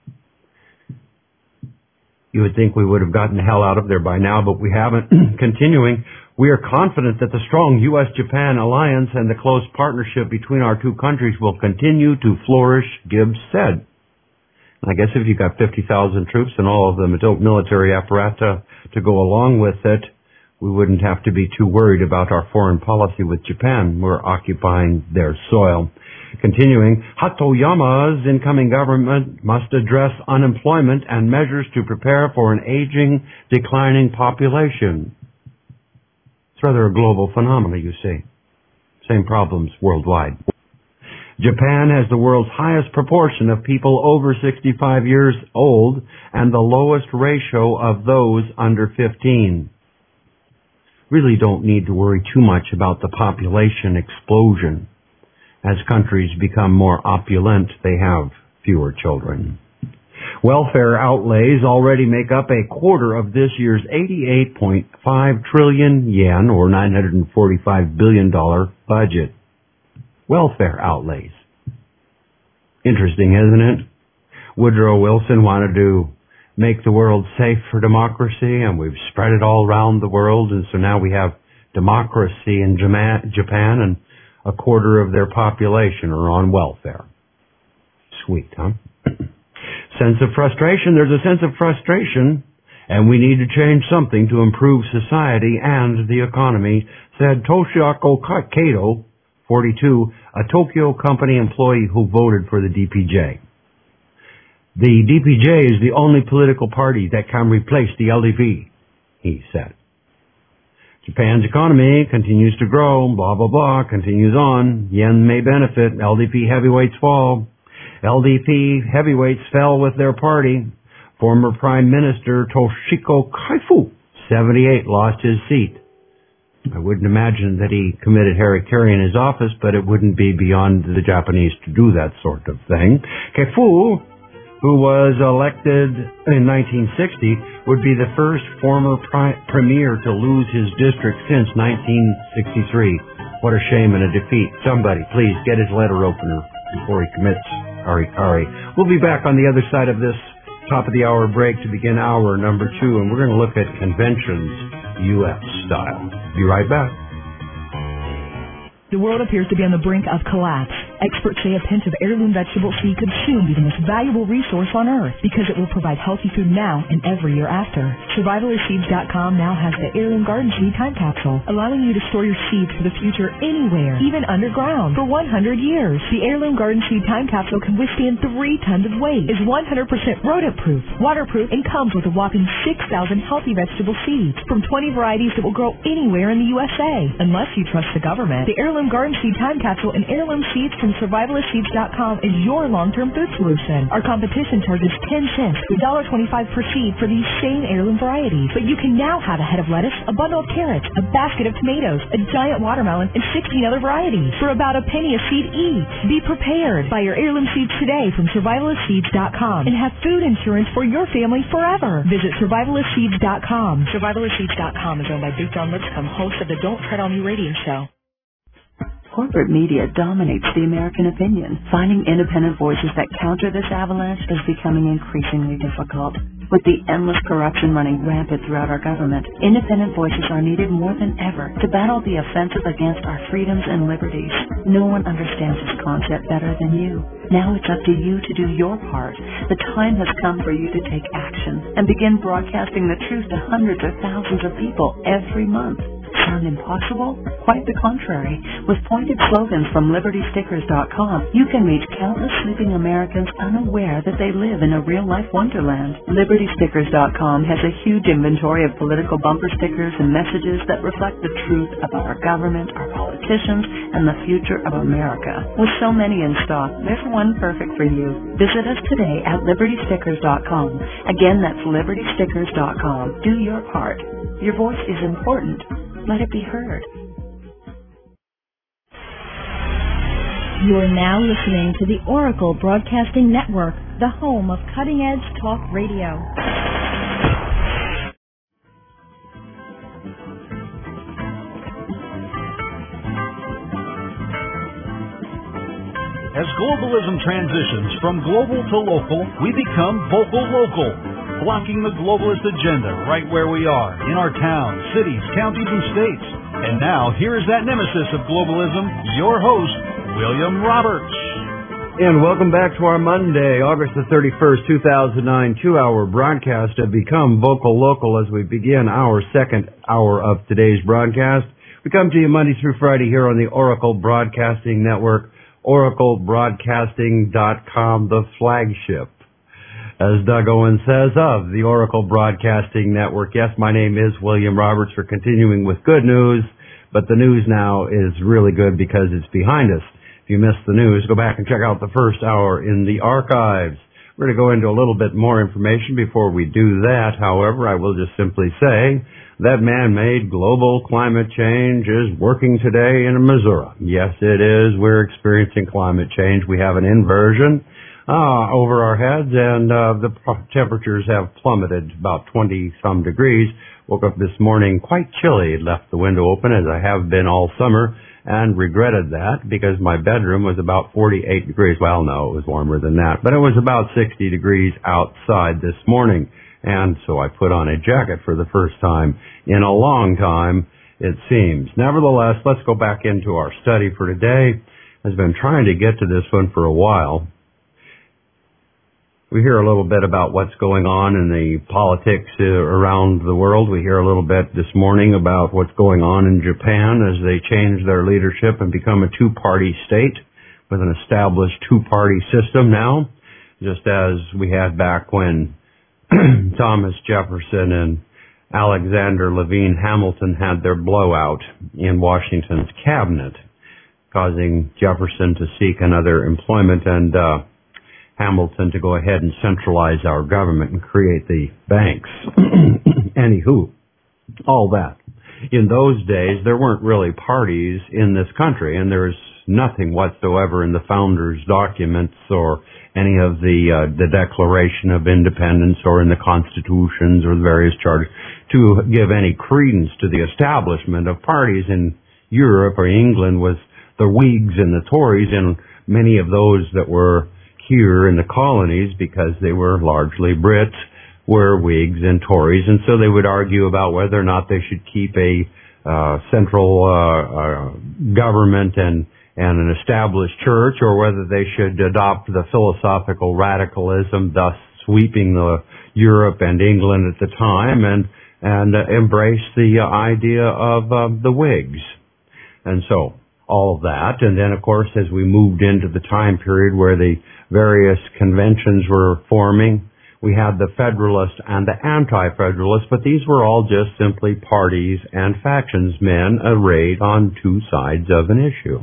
You would think we would have gotten the hell out of there by now, but we haven't. Continuing, we are confident that the strong U.S.-Japan alliance and the close partnership between our two countries will continue to flourish, Gibbs said. I guess if you got 50,000 troops and all of the military apparatus to go along with it, we wouldn't have to be too worried about our foreign policy with Japan. We're occupying their soil. Continuing, Hatoyama's incoming government must address unemployment and measures to prepare for an aging, declining population. It's rather a global phenomenon, you see. Same problems worldwide. Japan has the world's highest proportion of people over 65 years old and the lowest ratio of those under 15. Really don't need to worry too much about the population explosion. As countries become more opulent, they have fewer children. Welfare outlays already make up a quarter of this year's 88.5 trillion yen, or $945 billion budget. Welfare outlays. Interesting, isn't it? Woodrow Wilson wanted to make the world safe for democracy, and we've spread it all around the world, and so now we have democracy in Japan, and a quarter of their population are on welfare. Sweet, huh? Sense of frustration. There's a sense of frustration, and we need to change something to improve society and the economy, said Toshiako Kato, 42, a Tokyo company employee who voted for the DPJ. The DPJ is the only political party that can replace the LDP, he said. Japan's economy continues to grow, blah, blah, blah, continues on. Yen may benefit. LDP heavyweights fall. LDP heavyweights fell with their party. Former Prime Minister Toshiko Kaifu, 78, lost his seat. I wouldn't imagine that he committed harikiri in his office, but it wouldn't be beyond the Japanese to do that sort of thing. Kaifu, who was elected in 1960, would be the first former premier to lose his district since 1963. What a shame and a defeat. Somebody, please, get his letter opener before he commits harikiri. We'll be back on the other side of this top of the hour break to begin hour number 2, and we're going to look at conventions, U.S. style. Be right back. The world appears to be on the brink of collapse. Experts say a pinch of heirloom vegetable seed could soon be the most valuable resource on Earth because it will provide healthy food now and every year after. SurvivalistSeeds.com now has the Heirloom Garden Seed Time Capsule, allowing you to store your seeds for the future anywhere, even underground, for 100 years. The Heirloom Garden Seed Time Capsule can withstand 3 tons of weight, is 100% rodent-proof, waterproof, and comes with a whopping 6,000 healthy vegetable seeds from 20 varieties that will grow anywhere in the USA. Unless you trust the government, the Heirloom Garden Seed Time Capsule and heirloom seeds from SurvivalistSeeds.com is your long-term food solution. Our competition charges 10 cents to $1.25 per seed for these same heirloom varieties. But you can now have a head of lettuce, a bundle of carrots, a basket of tomatoes, a giant watermelon, and 16 other varieties for about a penny a seed each. Be prepared. Buy your heirloom seeds today from SurvivalistSeeds.com and have food insurance for your family forever. Visit SurvivalistSeeds.com. SurvivalistSeeds.com is owned by Big John Lipscomb, host of the Don't Tread on Me radio show. Corporate media dominates the American opinion. Finding independent voices that counter this avalanche is becoming increasingly difficult. With the endless corruption running rampant throughout our government, independent voices are needed more than ever to battle the offensive against our freedoms and liberties. No one understands this concept better than you. Now it's up to you to do your part. The time has come for you to take action and begin broadcasting the truth to hundreds or thousands of people every month. sound impossible? Quite the contrary. With pointed slogans from LibertyStickers.com, you can reach countless sleeping Americans unaware that they live in a real-life wonderland. LibertyStickers.com has a huge inventory of political bumper stickers and messages that reflect the truth about our government, our politicians, and the future of America. With so many in stock, there's one perfect for you. Visit us today at LibertyStickers.com. Again, that's LibertyStickers.com. Do your part. Your voice is important. Let it be heard. You are now listening to the Oracle Broadcasting Network, the home of cutting-edge talk radio. As globalism transitions from global to local, we become vocal local, blocking the globalist agenda right where we are, in our towns, cities, counties, and states. And now, here is that nemesis of globalism, your host, William Roberts. And welcome back to our Monday, August the 31st, 2009, 2-hour broadcast of Become Vocal Local as we begin our second hour of today's broadcast. We come to you Monday through Friday here on the Oracle Broadcasting Network, oraclebroadcasting.com, the flagship, as Doug Owen says, of the Oracle Broadcasting Network. Yes, my name is William Roberts. We're continuing with good news, but the news now is really good because it's behind us. If you missed the news, go back and check out the first hour in the archives. We're going to go into a little bit more information before we do that. However, I will just simply say that man-made global climate change is working today in Missouri. Yes, it is. We're experiencing climate change. We have an inversion over our heads, and the temperatures have plummeted about 20-some degrees. Woke up this morning quite chilly. Left the window open, as I have been all summer, and regretted that because my bedroom was about 48 degrees. Well, no, it was warmer than that, but it was about 60 degrees outside this morning. And so I put on a jacket for the first time in a long time, it seems. Nevertheless, let's go back into our study for today. I've been trying to get to this one for a while. We hear a little bit about what's going on in the politics around the world. We hear a little bit this morning about what's going on in Japan as they change their leadership and become a two-party state with an established two-party system now, just as we had back when Thomas Jefferson and Alexander Levine Hamilton had their blowout in Washington's cabinet, causing Jefferson to seek another employment and Hamilton to go ahead and centralize our government and create the banks. Anywho, all that. In those days, there weren't really parties in this country, and there's nothing whatsoever in the founders' documents or any of the Declaration of Independence or in the constitutions or the various charters to give any credence to the establishment of parties. In Europe or England was the Whigs and the Tories, and many of those that were here in the colonies, because they were largely Brits, were Whigs and Tories, and so they would argue about whether or not they should keep a central government and an established church, or whether they should adopt the philosophical radicalism, thus sweeping Europe and England at the time, and embrace the idea of the Whigs. And so, all of that. And then, of course, as we moved into the time period where the various conventions were forming, we had the Federalists and the Anti-Federalists, but these were all just simply parties and factions, men arrayed on two sides of an issue.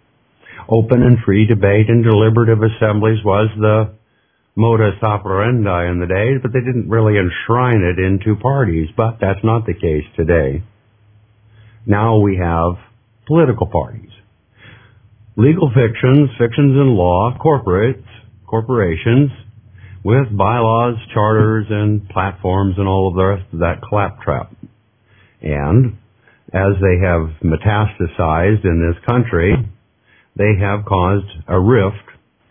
Open and free debate and deliberative assemblies was the modus operandi in the day, but they didn't really enshrine it into parties. But that's not the case today. Now we have political parties. Legal fictions in law, corporations, with bylaws, charters, and platforms and all of the rest of that claptrap. And as they have metastasized in this country, they have caused a rift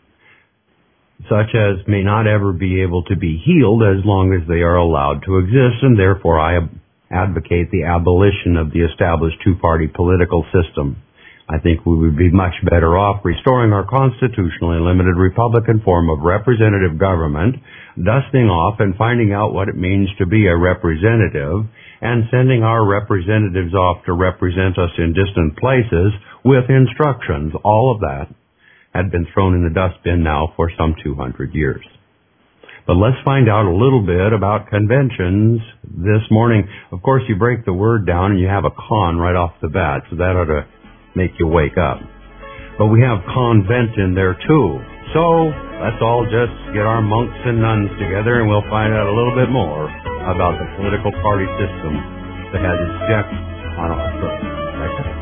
such as may not ever be able to be healed as long as they are allowed to exist, and therefore I advocate the abolition of the established two-party political system. I think we would be much better off restoring our constitutionally limited Republican form of representative government, dusting off and finding out what it means to be a representative, and sending our representatives off to represent us in distant places with instructions. All of that had been thrown in the dustbin now for some 200 years. But let's find out a little bit about conventions this morning. Of course, you break the word down and you have a con right off the bat, so that ought to make you wake up. But we have convent in there too. So let's all just get our monks and nuns together and we'll find out a little bit more about the political party system that has its check on our foot. Right there.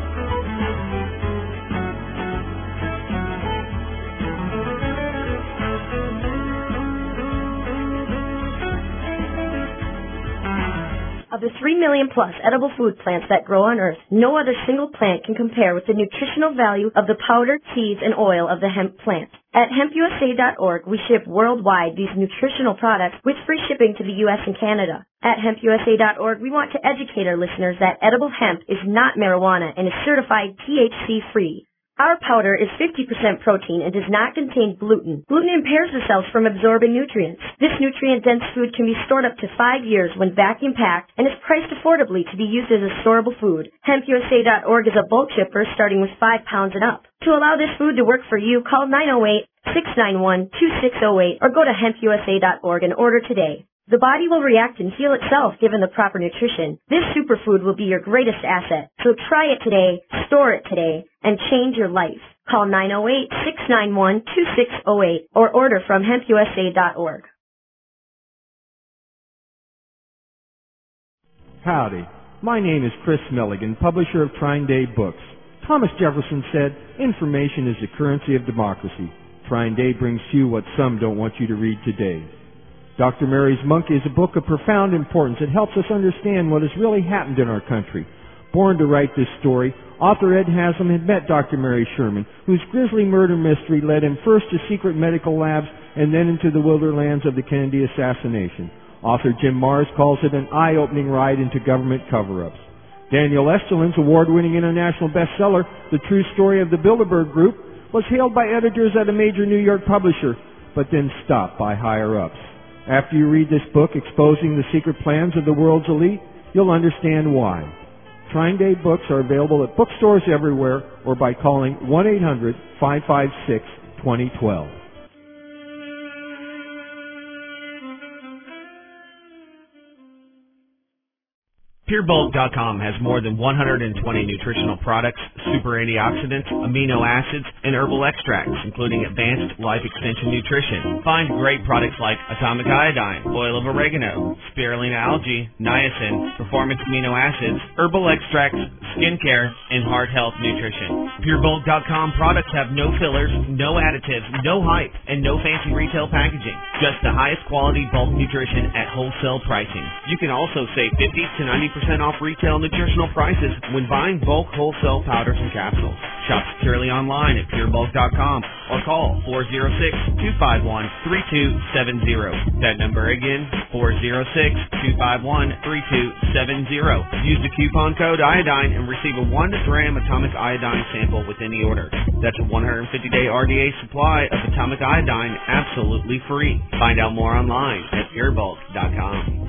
Of the 3 million plus edible food plants that grow on Earth, no other single plant can compare with the nutritional value of the powder, seeds, and oil of the hemp plant. At hempusa.org, we ship worldwide these nutritional products with free shipping to the U.S. and Canada. At hempusa.org, we want to educate our listeners that edible hemp is not marijuana and is certified THC-free. Our powder is 50% protein and does not contain gluten. Gluten impairs the cells from absorbing nutrients. This nutrient-dense food can be stored up to 5 years when vacuum packed and is priced affordably to be used as a storable food. HempUSA.org is a bulk shipper starting with 5 pounds and up. To allow this food to work for you, call 908-691-2608 or go to hempusa.org and order today. The body will react and heal itself given the proper nutrition. This superfood will be your greatest asset. So try it today, store it today, and change your life. Call 908-691-2608 or order from hempusa.org. Howdy. My name is Chris Milligan, publisher of Trine Day Books. Thomas Jefferson said, information is the currency of democracy. Trine Day brings to you what some don't want you to read today. Dr. Mary's Monkey is a book of profound importance. It helps us understand what has really happened in our country. Born to write this story, author Ed Haslam had met Dr. Mary Sherman, whose grisly murder mystery led him first to secret medical labs and then into the wilderlands of the Kennedy assassination. Author Jim Marrs calls it an eye-opening ride into government cover-ups. Daniel Esterlin's award-winning international bestseller, The True Story of the Bilderberg Group, was hailed by editors at a major New York publisher, but then stopped by higher-ups. After you read this book exposing the secret plans of the world's elite, you'll understand why. Trine Day books are available at bookstores everywhere or by calling 1-800-556-2012. PureBulk.com has more than 120 nutritional products, super antioxidants, amino acids, and herbal extracts, including advanced life extension nutrition. Find great products like atomic iodine, oil of oregano, spirulina algae, niacin, performance amino acids, herbal extracts, skincare, and heart health nutrition. PureBulk.com products have no fillers, no additives, no hype, and no fancy retail packaging. Just the highest quality bulk nutrition at wholesale pricing. You can also save 50 to 90% off retail nutritional prices when buying bulk wholesale powders and capsules. Shop securely online at purebulk.com or call 406-251-3270. That number again, 406-251-3270. Use the coupon code iodine and receive a 1 gram atomic iodine sample with any order. That's a 150-day RDA supply of atomic iodine absolutely free. Find out more online at purebulk.com.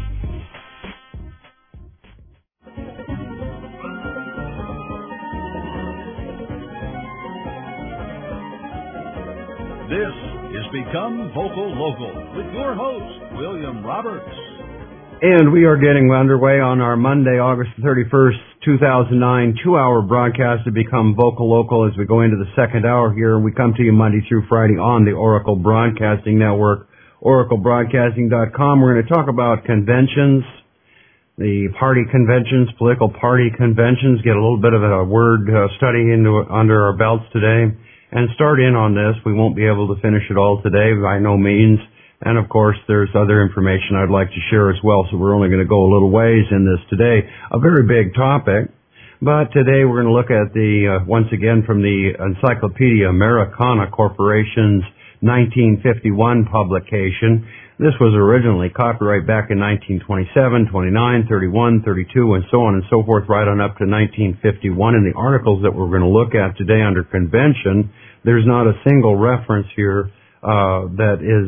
This is Become Vocal Local with your host, William Roberts. And we are getting underway on our Monday, August 31st, 2009, 2-hour broadcast to Become Vocal Local as we go into the second hour here. We come to you Monday through Friday on the Oracle Broadcasting Network, oraclebroadcasting.com. We're going to talk about conventions, the party conventions, political party conventions, get a little bit of a word study under our belts today. And start in on this. We won't be able to finish it all today by no means. And of course, there's other information I'd like to share as well, so we're only going to go a little ways in this today. A very big topic. But today we're going to look at once again from the Encyclopedia Americana Corporation's 1951 publication. This was originally copyright back in 1927, 29, 31, 32, and so on and so forth, right on up to 1951. In the articles that we're going to look at today under convention, there's not a single reference here that is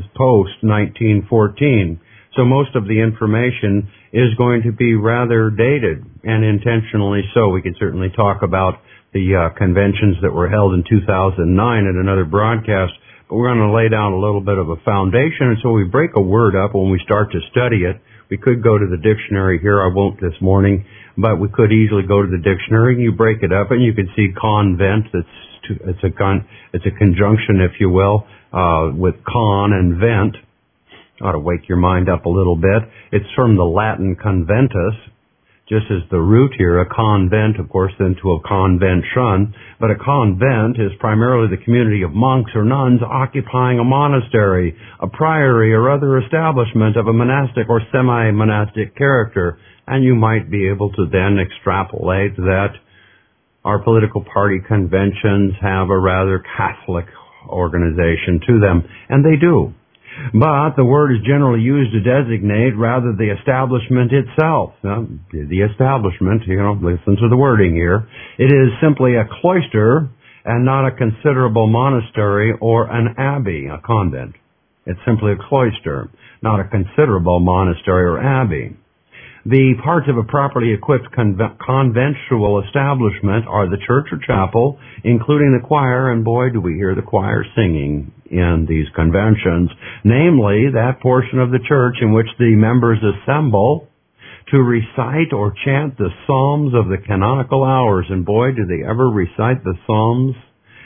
post-1914. So most of the information is going to be rather dated, and intentionally so. We can certainly talk about the conventions that were held in 2009 at another broadcast, but we're going to lay down a little bit of a foundation, and so we break a word up when we start to study it. We could go to the dictionary here. I won't this morning, but we could easily go to the dictionary, and you break it up, and you can see convent. It's a conjunction, if you will, with con and vent. Ought to wake your mind up a little bit. It's from the Latin conventus, just as the root here, a convent, of course, then to a convention. But a convent is primarily the community of monks or nuns occupying a monastery, a priory, or other establishment of a monastic or semi-monastic character. And you might be able to then extrapolate that our political party conventions have a rather Catholic organization to them, and they do. But the word is generally used to designate rather the establishment itself. The establishment, listen to the wording here. It is simply a cloister and not a considerable monastery or an abbey, a convent. It's simply a cloister, not a considerable monastery or abbey. The parts of a properly equipped conventual establishment are the church or chapel, including the choir, and boy, do we hear the choir singing in these conventions, namely that portion of the church in which the members assemble to recite or chant the psalms of the canonical hours. And boy, do they ever recite the psalms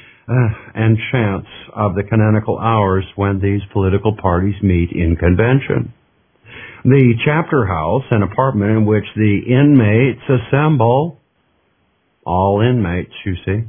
and chants of the canonical hours when these political parties meet in convention. The chapter house, an apartment in which the inmates assemble, all inmates, you see,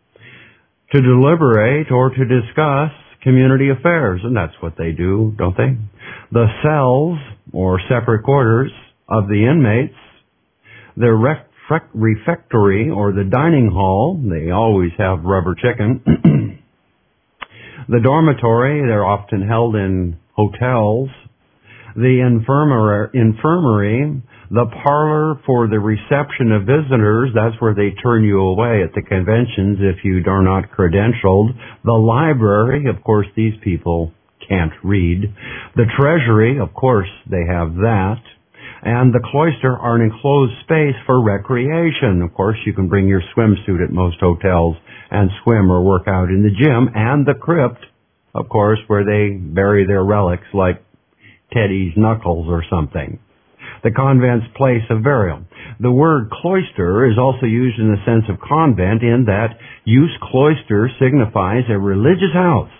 to deliberate or to discuss community affairs, and that's what they do, don't they? The cells, or separate quarters, of the inmates, the refectory, or the dining hall, they always have rubber chicken, the dormitory, they're often held in hotels, the infirmary, the parlor for the reception of visitors, that's where they turn you away at the conventions if you are not credentialed. The library, of course, these people can't read. The treasury, of course, they have that. And the cloister are an enclosed space for recreation. Of course, you can bring your swimsuit at most hotels and swim or work out in the gym. And the crypt, of course, where they bury their relics like Teddy's knuckles or something. The convent's place of burial. The word cloister is also used in the sense of convent in that use cloister signifies a religious house,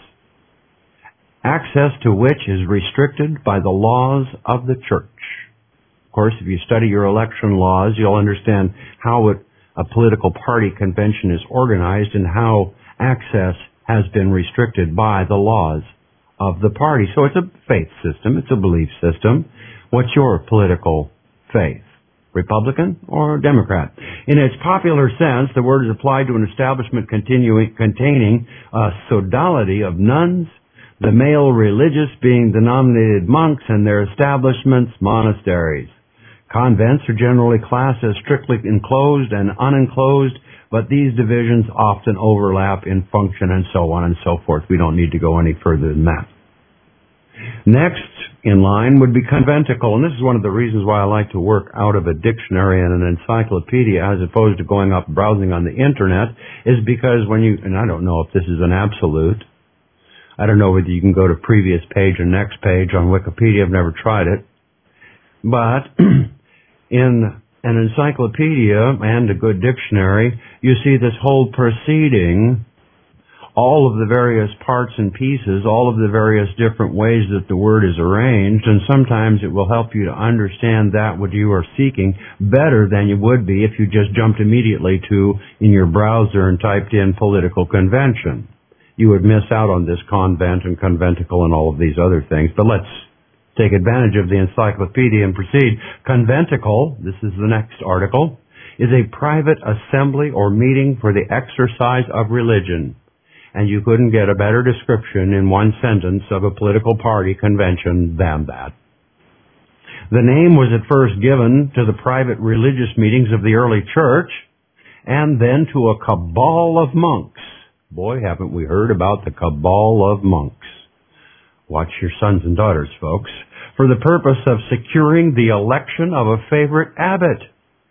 access to which is restricted by the laws of the church. Of course, if you study your election laws, you'll understand how a political party convention is organized and how access has been restricted by the laws of the party. So it's a faith system. It's a belief system. What's your political faith? Republican or Democrat? In its popular sense, the word is applied to an establishment containing a sodality of nuns, the male religious being denominated monks, and their establishments, monasteries. Convents are generally classed as strictly enclosed and unenclosed, but these divisions often overlap in function and so on and so forth. We don't need to go any further than that. Next in line would be conventicle, and this is one of the reasons why I like to work out of a dictionary and an encyclopedia as opposed to going up browsing on the internet, is because when you, and I don't know if this is an absolute, I don't know whether you can go to previous page or next page on Wikipedia, I've never tried it, but in an encyclopedia and a good dictionary, you see this whole proceeding, all of the various parts and pieces, all of the various different ways that the word is arranged, and sometimes it will help you to understand that what you are seeking better than you would be if you just jumped immediately to, in your browser, and typed in political convention. You would miss out on this convent and conventicle and all of these other things, but let's take advantage of the encyclopedia and proceed. Conventicle, this is the next article, is a private assembly or meeting for the exercise of religion. And you couldn't get a better description in one sentence of a political party convention than that. The name was at first given to the private religious meetings of the early church, and then to a cabal of monks. Boy, haven't we heard about the cabal of monks. Watch your sons and daughters, folks, for the purpose of securing the election of a favorite abbot.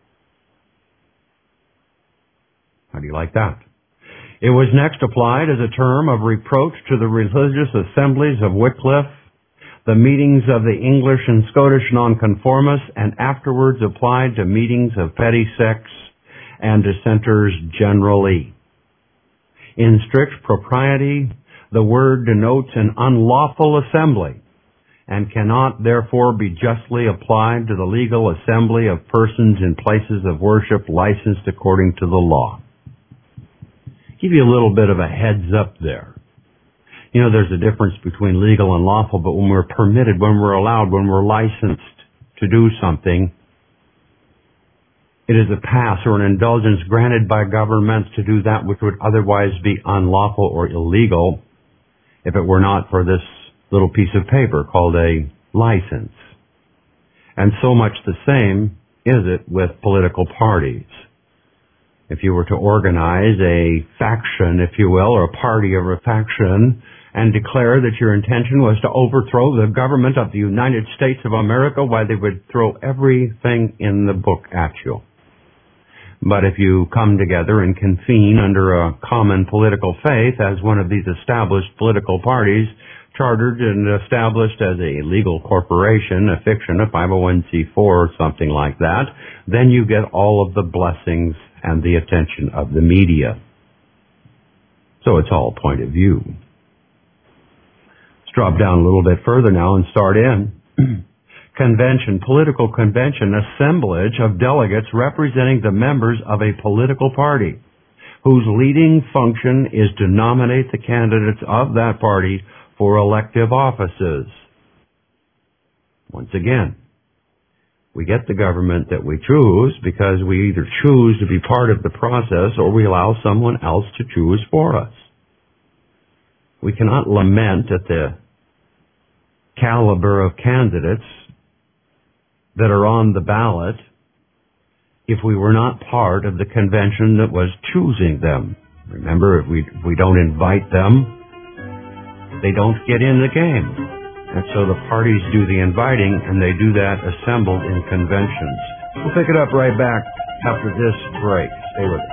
How do you like that? It was next applied as a term of reproach to the religious assemblies of Wycliffe, the meetings of the English and Scottish nonconformists, and afterwards applied to meetings of petty sects and dissenters generally. In strict propriety, the word denotes an unlawful assembly and cannot therefore be justly applied to the legal assembly of persons in places of worship licensed according to the law. Give you a little bit of a heads up there. You know, there's a difference between legal and lawful, but when we're permitted, when we're allowed, when we're licensed to do something, it is a pass or an indulgence granted by governments to do that which would otherwise be unlawful or illegal if it were not for this little piece of paper called a license. And so much the same is it with political parties. If you were to organize a faction, if you will, or a party or a faction, and declare that your intention was to overthrow the government of the United States of America, why, they would throw everything in the book at you. But if you come together and convene under a common political faith as one of these established political parties, chartered and established as a legal corporation, a fiction, a 501c4 or something like that, then you get all of the blessings and the attention of the media. So it's all point of view. Let's drop down a little bit further now and start in. Convention, political convention, assemblage of delegates representing the members of a political party whose leading function is to nominate the candidates of that party for elective offices. Once again, we get the government that we choose because we either choose to be part of the process or we allow someone else to choose for us. We cannot lament at the caliber of candidates that are on the ballot if we were not part of the convention that was choosing them. Remember, if we don't invite them, they don't get in the game. And so the parties do the inviting, and they do that assembled in conventions. We'll pick it up right back after this break. Stay with us.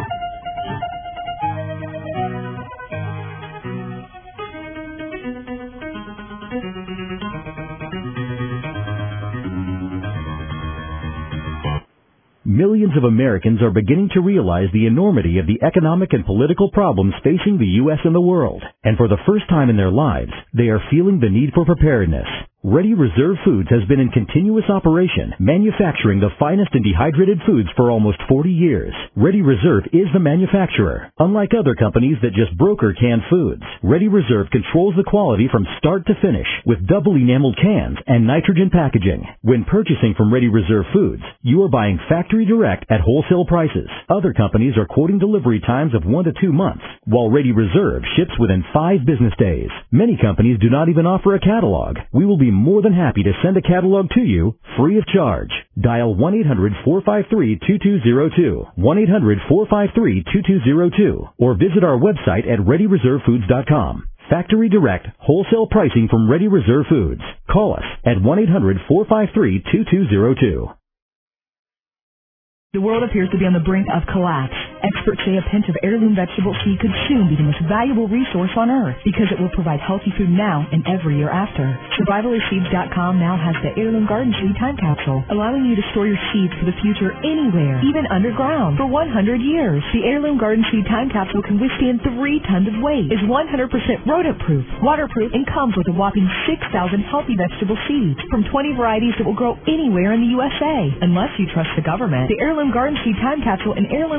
Millions of Americans are beginning to realize the enormity of the economic and political problems facing the U.S. and the world. And for the first time in their lives, they are feeling the need for preparedness. Ready Reserve Foods has been in continuous operation, manufacturing the finest and dehydrated foods for almost 40 years. Ready Reserve is the manufacturer. Unlike other companies that just broker canned foods, Ready Reserve controls the quality from start to finish with double enameled cans and nitrogen packaging. When purchasing from Ready Reserve Foods, you are buying factory direct at wholesale prices. Other companies are quoting delivery times of 1 to 2 months, while Ready Reserve ships within 5 business days. Many companies do not even offer a catalog. We will be more than happy to send a catalog to you free of charge. Dial 1-800-453-2202, 1-800-453-2202, or visit our website at ReadyReserveFoods.com. Factory direct, wholesale pricing from Ready Reserve Foods. Call us at 1-800-453-2202. The world appears to be on the brink of collapse. Experts say a pinch of heirloom vegetable seed could soon be the most valuable resource on earth because it will provide healthy food now and every year after. SurvivalistSeeds.com now has the Heirloom Garden Seed Time Capsule, allowing you to store your seeds for the future anywhere, even underground, for 100 years. The Heirloom Garden Seed Time Capsule can withstand 3 tons of weight, is 100% rodent-proof, waterproof, and comes with a whopping 6,000 healthy vegetable seeds from 20 varieties that will grow anywhere in the USA. Unless you trust the government, the Heirloom Garden Seed Time Capsule and heirloom seeds from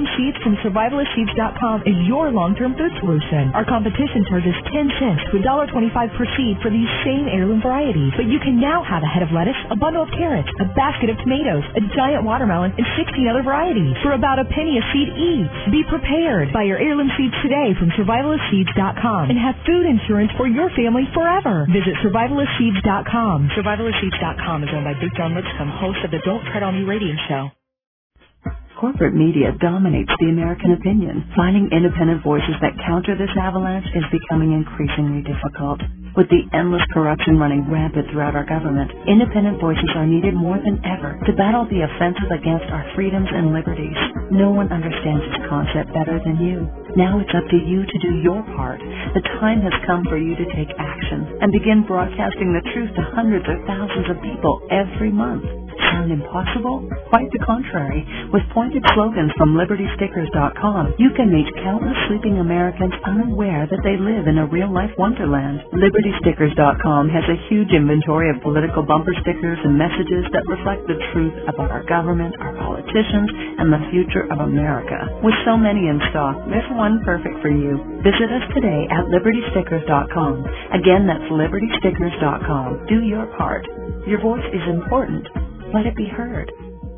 from SurvivalistSeeds.com is your long-term food solution. Our competition charges 10 cents to $1.25 per seed for these same heirloom varieties. But you can now have a head of lettuce, a bundle of carrots, a basket of tomatoes, a giant watermelon, and 16 other varieties for about a penny a seed each. Be prepared. Buy your heirloom seeds today from SurvivalistSeeds.com and have food insurance for your family forever. Visit SurvivalistSeeds.com. SurvivalistSeeds.com is owned by Big John Lipscomb, host of the Don't Tread on Me radio show. Corporate media dominates the American opinion. Finding independent voices that counter this avalanche is becoming increasingly difficult. With the endless corruption running rampant throughout our government, independent voices are needed more than ever to battle the offenses against our freedoms and liberties. No one understands this concept better than you. Now it's up to you to do your part. The time has come for you to take action and begin broadcasting the truth to hundreds or thousands of people every month. Sound impossible? Quite the contrary. With pointed slogans from LibertyStickers.com, you can make countless sleeping Americans unaware that they live in a real-life wonderland. LibertyStickers.com has a huge inventory of political bumper stickers and messages that reflect the truth about our government, our politicians, and the future of America. With so many in stock, there's one perfect for you. Visit us today at LibertyStickers.com. Again, that's LibertyStickers.com. Do your part. Your voice is important. Let it be heard.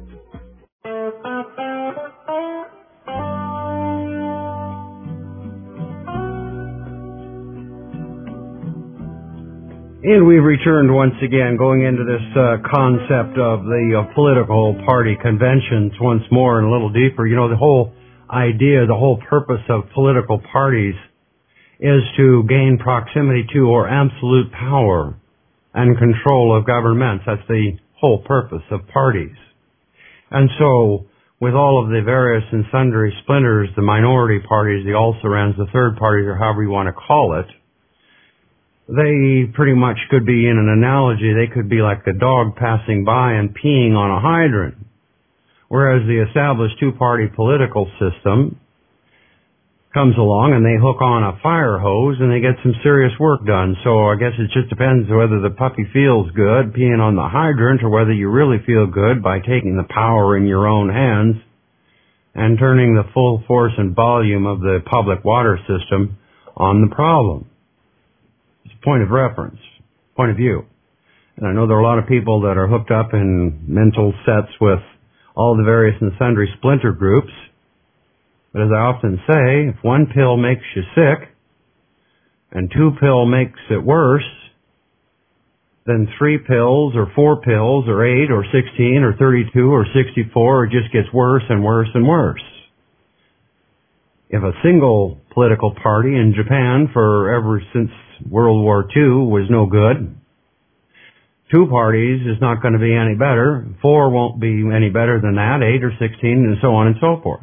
And we've returned once again, going into this concept of the political party conventions once more and a little deeper. You know, the whole idea, the whole purpose of political parties is to gain proximity to or absolute power and control of governments. That's the whole purpose of parties. And so, with all of the various and sundry splinters, the minority parties, the also-rans, the third parties, or however you want to call it, they pretty much could be, in an analogy, they could be like the dog passing by and peeing on a hydrant. Whereas the established two-party political system comes along and they hook on a fire hose and they get some serious work done. So I guess it just depends whether the puppy feels good peeing on the hydrant or whether you really feel good by taking the power in your own hands and turning the full force and volume of the public water system on the problem. It's a point of reference, point of view. And I know there are a lot of people that are hooked up in mental sets with all the various and sundry splinter groups. But as I often say, if one pill makes you sick and two pill makes it worse, then 3 pills or 4 pills or 8 or 16 or 32 or 64, it just gets worse and worse and worse. If a single political party in Japan for ever since World War II was no good, 2 parties is not going to be any better, 4 won't be any better than that, 8 or 16 and so on and so forth.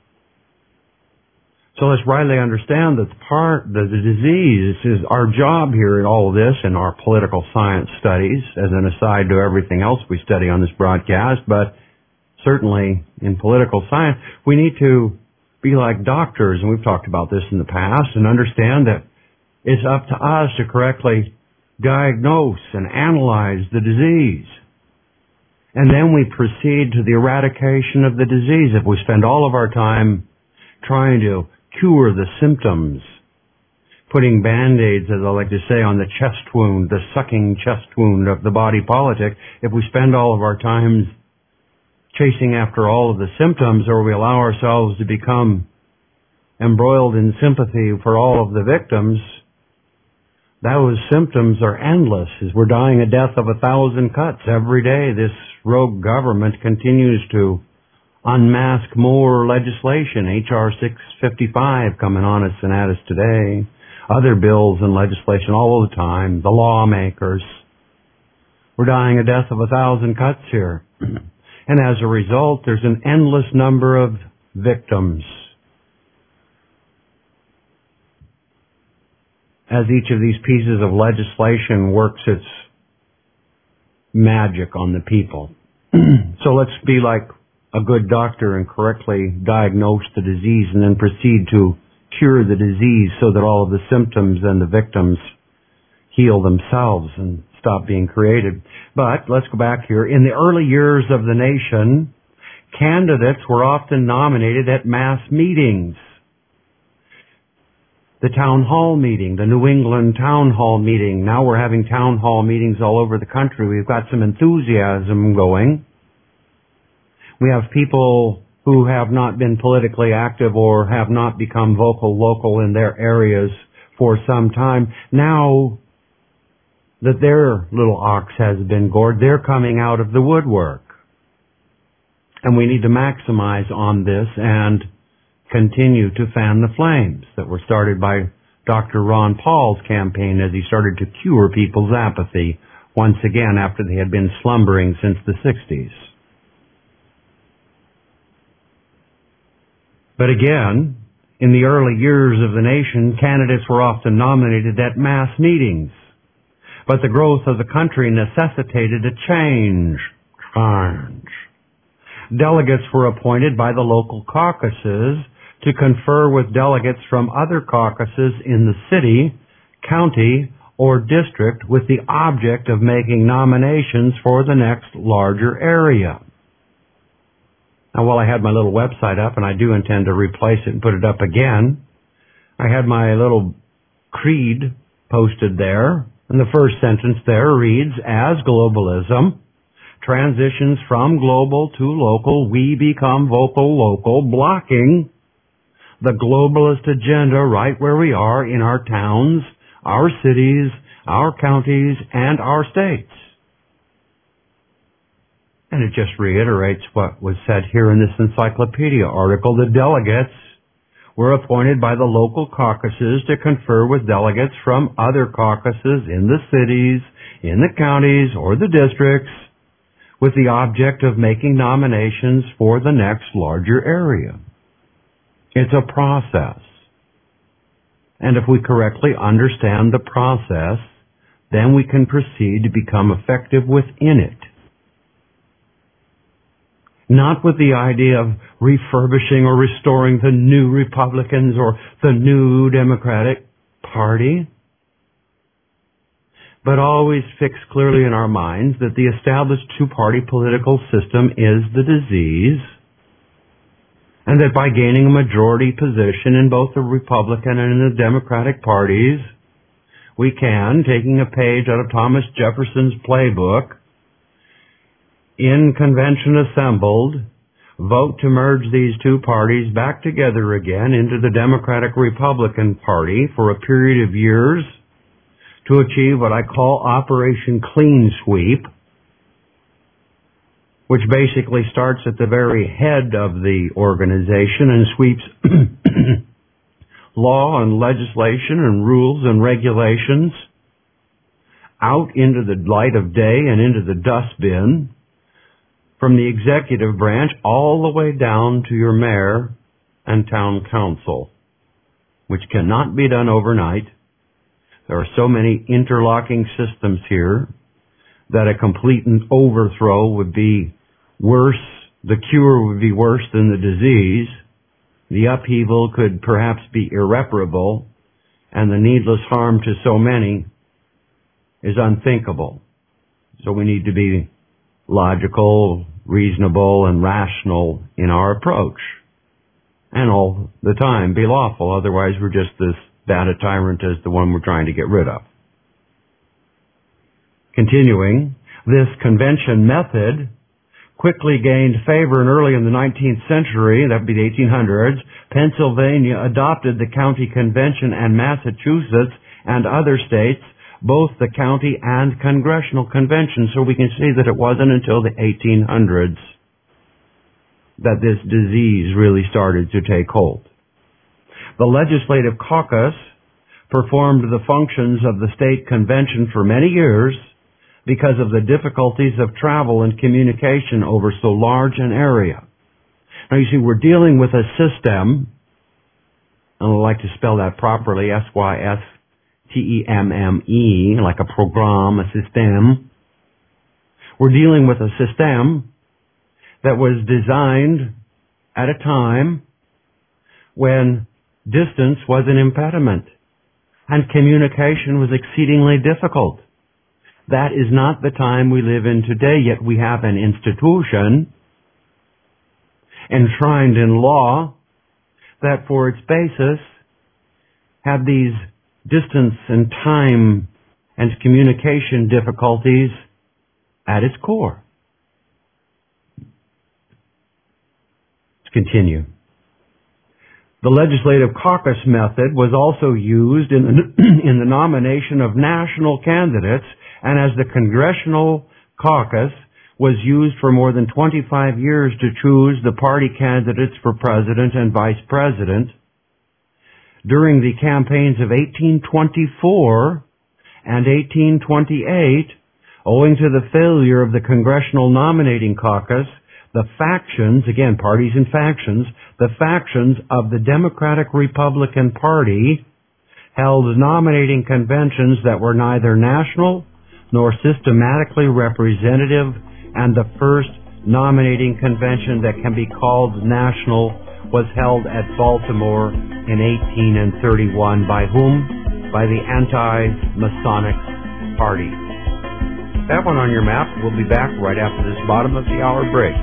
So let's rightly understand that the disease is our job here in all of this in our political science studies, as an aside to everything else we study on this broadcast, but certainly in political science, we need to be like doctors, and we've talked about this in the past, and understand that it's up to us to correctly diagnose and analyze the disease. And then we proceed to the eradication of the disease. If we spend all of our time trying to cure the symptoms, putting Band-Aids, as I like to say, on the chest wound, the sucking chest wound of the body politic, if we spend all of our time chasing after all of the symptoms, or we allow ourselves to become embroiled in sympathy for all of the victims, those symptoms are endless. As we're dying a death of 1,000 cuts every day, this rogue government continues to unmask more legislation. H.R. 655 coming on us and at us today. Other bills and legislation all the time. The lawmakers. We're dying a death of 1,000 cuts here. And as a result, there's an endless number of victims. As each of these pieces of legislation works its magic on the people. So let's be like a good doctor and correctly diagnose the disease and then proceed to cure the disease so that all of the symptoms and the victims heal themselves and stop being created. But let's go back here. In the early years of the nation, Candidates were often nominated at mass meetings. The town hall meeting, the New England town hall meeting. Now we're having town hall meetings all over the country. We've got some enthusiasm going. We have people who have not been politically active or have not become vocal local in their areas for some time. Now that their little ox has been gored, they're coming out of the woodwork. And we need to maximize on this and continue to fan the flames that were started by Dr. Ron Paul's campaign as he started to cure people's apathy once again after they had been slumbering since the 60s. But again, in the early years of the nation, candidates were often nominated at mass meetings. But the growth of the country necessitated a change. Delegates were appointed by the local caucuses to confer with delegates from other caucuses in the city, county, or district with the object of making nominations for the next larger area. Now, while I had my little website up, and I do intend to replace it and put it up again, I had my little creed posted there, and the first sentence there reads, as globalism transitions from global to local, we become vocal local, blocking the globalist agenda right where we are in our towns, our cities, our counties, and our states. And it just reiterates what was said here in this encyclopedia article. The delegates were appointed by the local caucuses to confer with delegates from other caucuses in the cities, in the counties, or the districts with the object of making nominations for the next larger area. It's a process. And if we correctly understand the process, then we can proceed to become effective within it. Not with the idea of refurbishing or restoring the new Republicans or the new Democratic Party, but always fix clearly in our minds that the established two-party political system is the disease, and that by gaining a majority position in both the Republican and in the Democratic parties, we can, taking a page out of Thomas Jefferson's playbook, in convention assembled, vote to merge these two parties back together again into the Democratic-Republican Party for a period of years to achieve what I call Operation Clean Sweep, which basically starts at the very head of the organization and sweeps law and legislation and rules and regulations out into the light of day and into the dustbin, from the executive branch all the way down to your mayor and town council, which cannot be done overnight. There are so many interlocking systems here that a complete overthrow would be worse, the cure would be worse than the disease. The upheaval could perhaps be irreparable, and the needless harm to so many is unthinkable. So we need to be logical, reasonable, and rational in our approach. And all the time be lawful, otherwise we're just as bad a tyrant as the one we're trying to get rid of. Continuing, this convention method quickly gained favor, and early in the 19th century, that would be the 1800s, Pennsylvania adopted the county convention, and Massachusetts and other states both the county and congressional convention. So we can see that it wasn't until the 1800s that this disease really started to take hold. The legislative caucus performed the functions of the state convention for many years because of the difficulties of travel and communication over so large an area. Now you see, we're dealing with a system, and I like to spell that properly, SYSTEMME, like a program, a system. We're dealing with a system that was designed at a time when distance was an impediment and communication was exceedingly difficult. That is not the time we live in today, yet we have an institution enshrined in law that for its basis had these distance and time and communication difficulties at its core. Let's continue. The legislative caucus method was also used in the nomination of national candidates, and as the congressional caucus was used for more than 25 years to choose the party candidates for president and vice president, during the campaigns of 1824 and 1828, owing to the failure of the congressional nominating caucus, the factions, again, parties and factions, the factions of the Democratic-Republican Party held nominating conventions that were neither national nor systematically representative, and the first nominating convention that can be called national was held at Baltimore in 1831 by whom? By the Anti-Masonic Party. That one on your map. We'll be back right after this bottom of the hour break.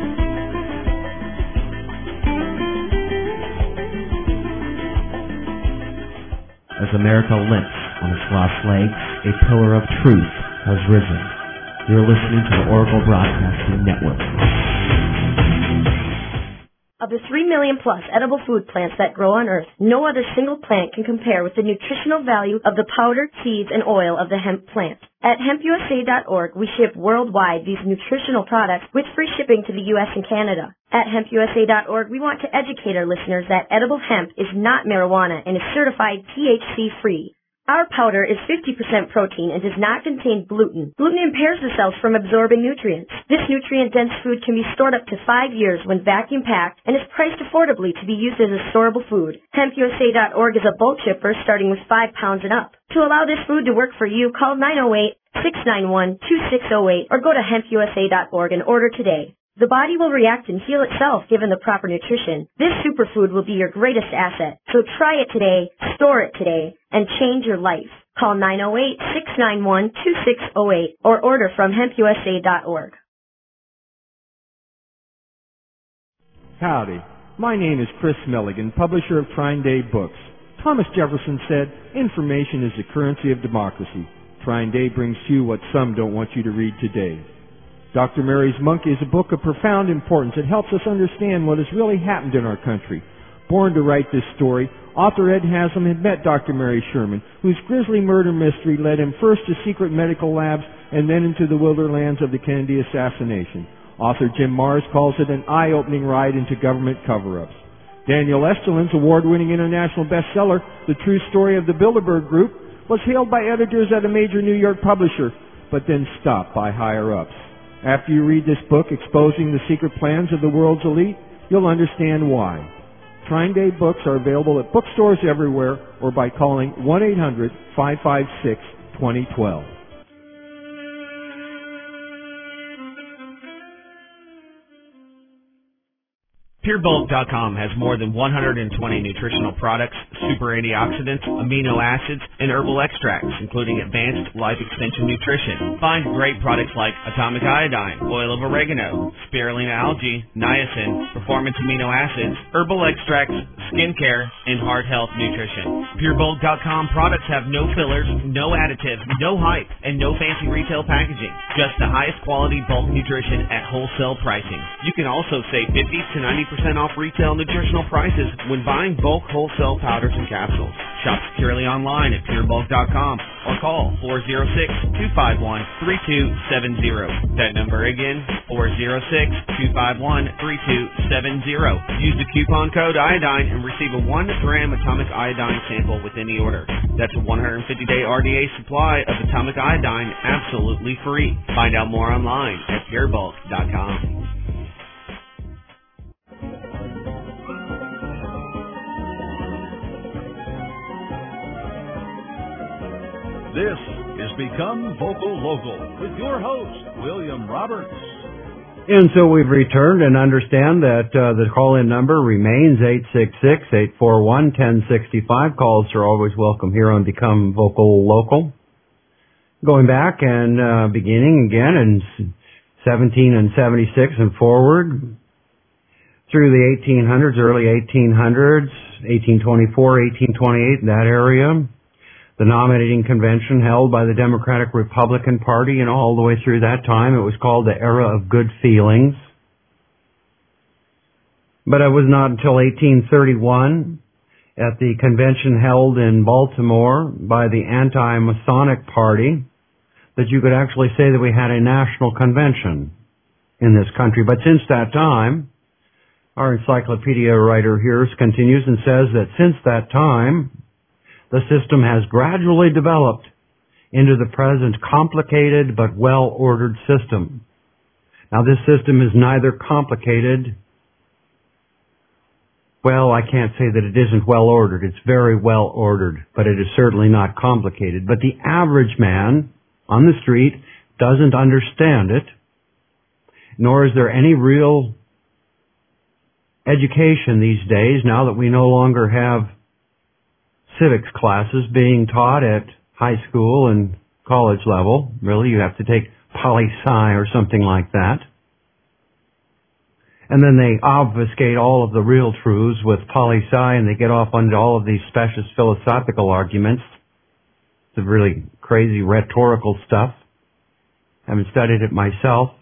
As America limps on its last legs, a pillar of truth has risen. You're listening to the Oracle Broadcasting Network. Of the 3 million plus edible food plants that grow on Earth, no other single plant can compare with the nutritional value of the powder, seeds, and oil of the hemp plant. At hempusa.org, we ship worldwide these nutritional products with free shipping to the U.S. and Canada. At hempusa.org, we want to educate our listeners that edible hemp is not marijuana and is certified THC-free. Our powder is 50% protein and does not contain gluten. Gluten impairs the cells from absorbing nutrients. This nutrient-dense food can be stored up to 5 years when vacuum-packed and is priced affordably to be used as a storable food. HempUSA.org is a bulk shipper starting with 5 pounds and up. To allow this food to work for you, call 908-691-2608 or go to hempusa.org and order today. The body will react and heal itself given the proper nutrition. This superfood will be your greatest asset. So try it today, store it today, and change your life. Call 908-691-2608 or order from hempusa.org. Howdy. My name is Chris Milligan, publisher of Trine Day Books. Thomas Jefferson said, information is the currency of democracy. Trine Day brings to you what some don't want you to read today. Dr. Mary's Monkey is a book of profound importance. It helps us understand what has really happened in our country. Born to write this story, author Ed Haslam had met Dr. Mary Sherman, whose grisly murder mystery led him first to secret medical labs and then into the wilderlands of the Kennedy assassination. Author Jim Marrs calls it an eye-opening ride into government cover-ups. Daniel Esterlin's award-winning international bestseller, The True Story of the Bilderberg Group, was hailed by editors at a major New York publisher, but then stopped by higher-ups. After you read this book exposing the secret plans of the world's elite, you'll understand why. Trine Day books are available at bookstores everywhere or by calling 1-800-556-2012. PureBulk.com has more than 120 nutritional products, super antioxidants, amino acids, and herbal extracts, including advanced life extension nutrition. Find great products like atomic iodine, oil of oregano, spirulina algae, niacin, performance amino acids, herbal extracts, skincare, and heart health nutrition. PureBulk.com products have no fillers, no additives, no hype, and no fancy retail packaging. Just the highest quality bulk nutrition at wholesale pricing. You can also save 50 to 90% off retail nutritional prices when buying bulk wholesale powders and capsules. Shop securely online at purebulk.com or call 406-251-3270. That number again, 406-251-3270. Use the coupon code iodine and receive a 1-gram atomic iodine sample with any order. That's a 150-day RDA supply of atomic iodine absolutely free. Find out more online at purebulk.com. This is Become Vocal Local with your host, William Roberts. And so we've returned and understand that the call-in number remains 866-841-1065. Calls are always welcome here on Become Vocal Local. Going back and beginning again in 17 and 76 and forward. through the 1800s, early 1800s, 1824, 1828, that area. The nominating convention held by the Democratic Republican Party, and all the way through that time, it was called the Era of Good Feelings. But it was not until 1831, at the convention held in Baltimore by the Anti-Masonic Party, that you could actually say that we had a national convention in this country. But since that time, our encyclopedia writer here continues and says that since that time, the system has gradually developed into the present complicated but well-ordered system. Now, this system is neither complicated. Well, I can't say that it isn't well-ordered. It's very well-ordered, but it is certainly not complicated. But the average man on the street doesn't understand it, nor is there any real education these days, now that we no longer have civics classes being taught at high school and college level. Really, you have to take poli-sci or something like that. And then they obfuscate all of the real truths with poli-sci, and they get off onto all of these specious philosophical arguments. It's really crazy rhetorical stuff. I haven't studied it myself.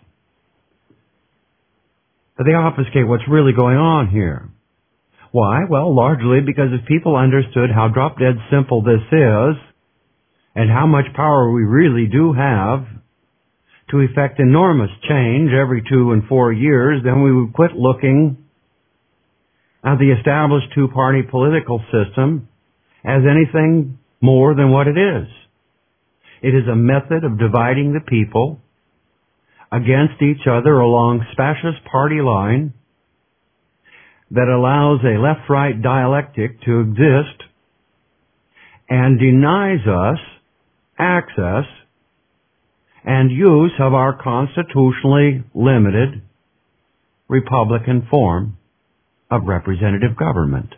But they obfuscate what's really going on here. Why? Well, largely because if people understood how drop-dead simple this is, and how much power we really do have to effect enormous change every 2 and 4 years, then we would quit looking at the established two-party political system as anything more than what it is. It is a method of dividing the people against each other along specious party line that allows a left-right dialectic to exist and denies us access and use of our constitutionally limited Republican form of representative government.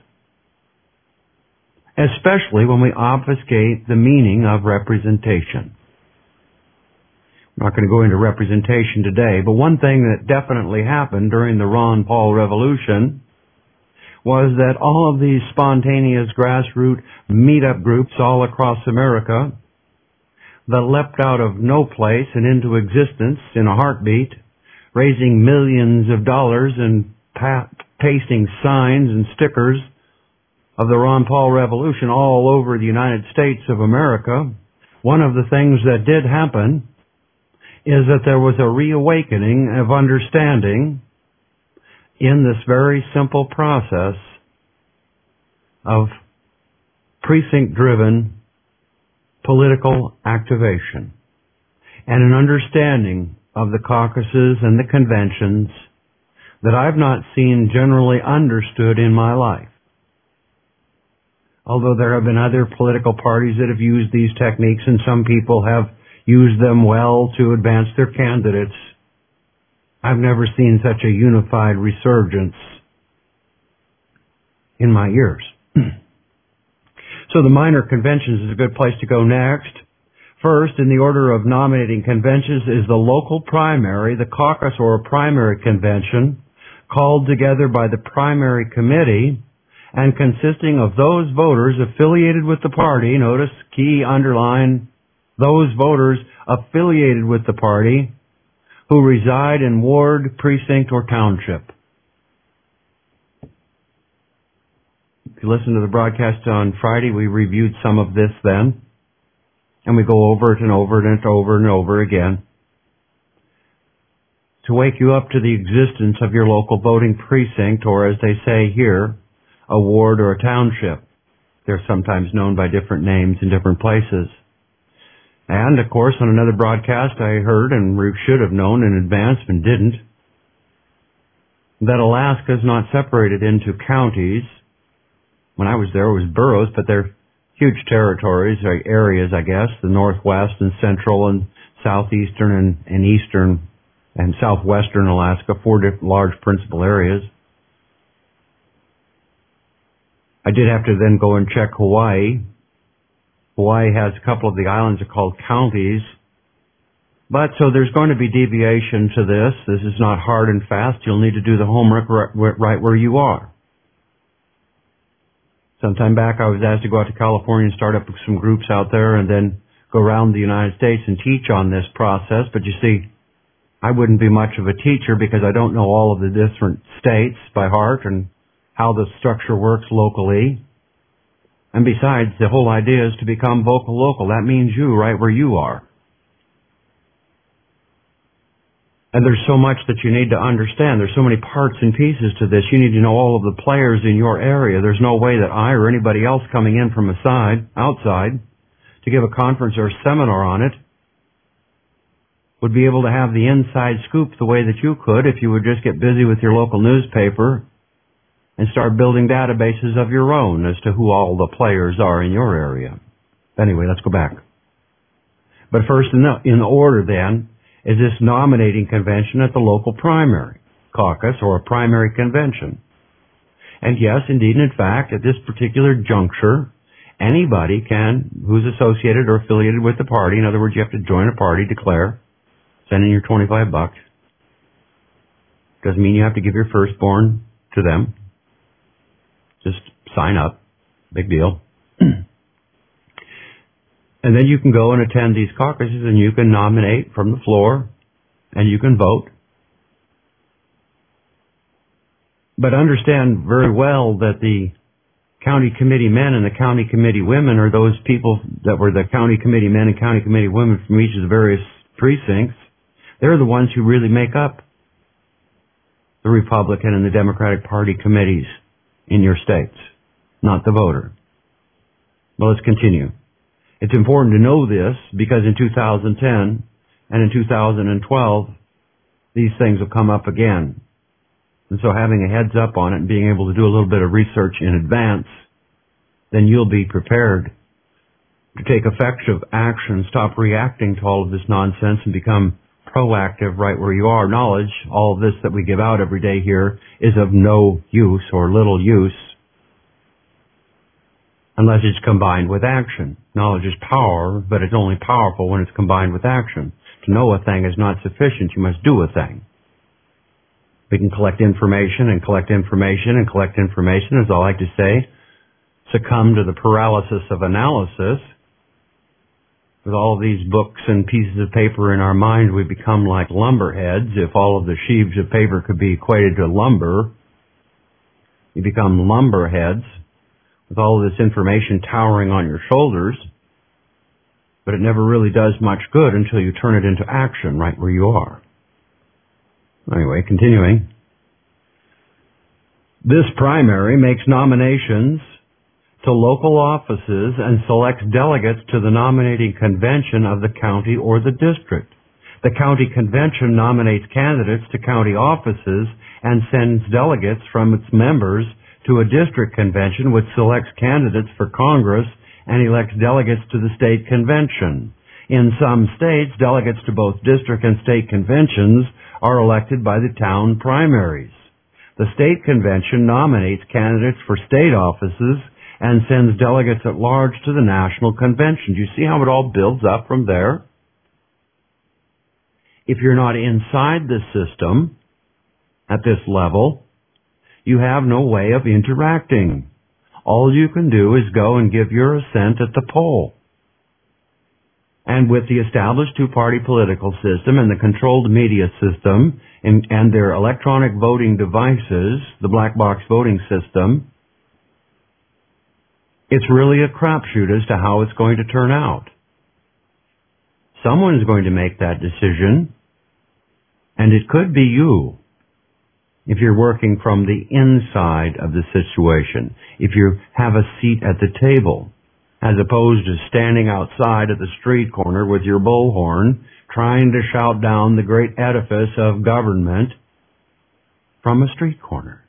Especially when we obfuscate the meaning of representation. I'm not going to go into representation today, but one thing that definitely happened during the Ron Paul Revolution was that all of these spontaneous grassroots meetup groups all across America that leapt out of no place and into existence in a heartbeat, raising millions of dollars and pasting signs and stickers of the Ron Paul Revolution all over the United States of America. One of the things that did happen is that there was a reawakening of understanding in this very simple process of precinct-driven political activation, and an understanding of the caucuses and the conventions that I've not seen generally understood in my life. Although there have been other political parties that have used these techniques, and some people have used them well to advance their candidates, I've never seen such a unified resurgence in my years. So the minor conventions is a good place to go next. First, in the order of nominating conventions, is the local primary, the caucus or primary convention, called together by the primary committee and consisting of those voters affiliated with the party. Notice, key underline, those voters affiliated with the party who reside in ward, precinct, or township. If you listen to the broadcast on Friday, we reviewed some of this then, and we go over it and over it and over and over again to wake you up to the existence of your local voting precinct, or as they say here, a ward or a township. They're sometimes known by different names in different places. And, of course, on another broadcast I heard, and we should have known in advance and didn't, that Alaska is not separated into counties. When I was there, it was boroughs, but they're huge territories, or areas, I guess, the northwest and central and southeastern and eastern and southwestern Alaska, 4 different large principal areas. I did have to then go and check Hawaii. Hawaii has a couple of the islands are called counties, But so there's going to be deviation to this. This is not hard and fast. You'll need to do the homework right where you are. Sometime back I was asked to go out to California and start up some groups out there and then go around the United States and teach on this process. But you see, I wouldn't be much of a teacher because I don't know all of the different states by heart and how the structure works locally. And besides, the whole idea is to become vocal local. That means you right where you are. And there's so much that you need to understand. There's so many parts and pieces to this. You need to know all of the players in your area. There's no way that I or anybody else coming in from outside, to give a conference or a seminar on it would be able to have the inside scoop the way that you could if you would just get busy with your local newspaper and start building databases of your own as to who all the players are in your area. Anyway, let's go back. But first in order then is this nominating convention at the local primary caucus or a primary convention. And yes, indeed, in fact, at this particular juncture, anybody who's associated or affiliated with the party, in other words, you have to join a party, declare, send in your $25. Doesn't mean you have to give your firstborn to them. Just sign up. Big deal. And then you can go and attend these caucuses and you can nominate from the floor and you can vote. But understand very well that the county committee men and the county committee women are those people that were the county committee men and county committee women from each of the various precincts. They're the ones who really make up the Republican and the Democratic Party committees in your states, not the voter. Well, let's continue. It's important to know this because in 2010 and in 2012, these things will come up again. And so having a heads up on it and being able to do a little bit of research in advance, then you'll be prepared to take effective action, stop reacting to all of this nonsense and become proactive right where you are. Knowledge, all of this that we give out every day here, is of no use or little use unless it's combined with action. Knowledge is power, but it's only powerful when it's combined with action. To know a thing is not sufficient. You must do a thing. We can collect information and collect information and collect information, as I like to say, succumb to the paralysis of analysis. With all of these books and pieces of paper in our mind, we become like lumberheads. If all of the sheaves of paper could be equated to lumber, you become lumberheads with all of this information towering on your shoulders, but it never really does much good until you turn it into action right where you are. Anyway, continuing. This primary makes nominations to local offices and selects delegates to the nominating convention of the county or the district. The county convention nominates candidates to county offices and sends delegates from its members to a district convention which selects candidates for Congress and elects delegates to the state convention. In some states, delegates to both district and state conventions are elected by the town primaries. The state convention nominates candidates for state offices and sends delegates at large to the national convention. Do you see how it all builds up from there? If you're not inside the system at this level, you have no way of interacting. All you can do is go and give your assent at the poll. And with the established two-party political system and the controlled media system and their electronic voting devices, the black box voting system, it's really a crapshoot as to how it's going to turn out. Someone is going to make that decision, and it could be you. If you're working from the inside of the situation, if you have a seat at the table, as opposed to standing outside at the street corner with your bullhorn, trying to shout down the great edifice of government from a street corner.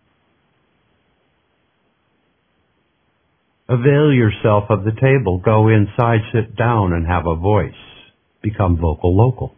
Avail yourself of the table. Go inside, sit down, and have a voice. Become vocal local.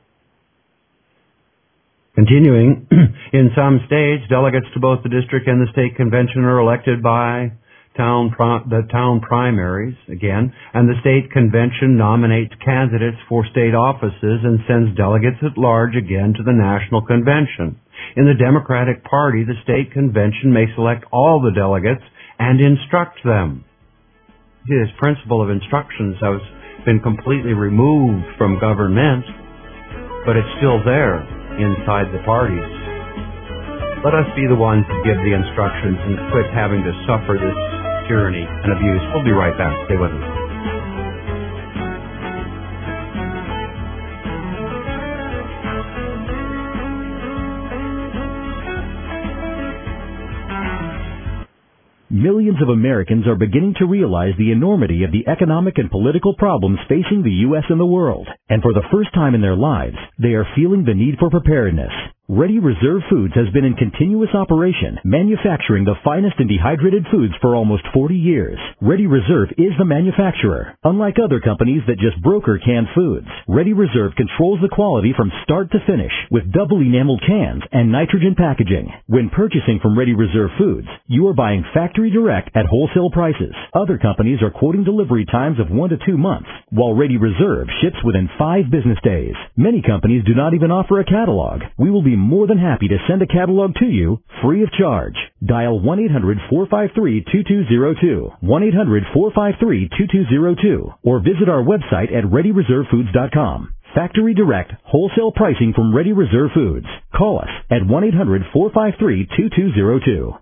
Continuing, in some states, delegates to both the district and the state convention are elected by the town primaries, again, and the state convention nominates candidates for state offices and sends delegates at large again to the national convention. In the Democratic Party, the state convention may select all the delegates and instruct them. This principle of instructions has been completely removed from government, but it's still there inside the parties. Let us be the ones to give the instructions and quit having to suffer this tyranny and abuse. We'll be right back. Stay with us. Millions of Americans are beginning to realize the enormity of the economic and political problems facing the U.S. and the world. And for the first time in their lives, they are feeling the need for preparedness. Ready Reserve Foods has been in continuous operation, manufacturing the finest in dehydrated foods for almost 40 years. Ready Reserve is the manufacturer. Unlike other companies that just broker canned foods, Ready Reserve controls the quality from start to finish with double enameled cans and nitrogen packaging. When purchasing from Ready Reserve Foods, you are buying factory direct at wholesale prices. Other companies are quoting delivery times of 1 to 2 months, while Ready Reserve ships within 5 business days. Many companies do not even offer a catalog. We will be more than happy to send a catalog to you free of charge. Dial 1-800-453-2202, 1-800-453-2202, or visit our website at ReadyReserveFoods.com. Factory direct, wholesale pricing from Ready Reserve Foods. Call us at 1-800-453-2202.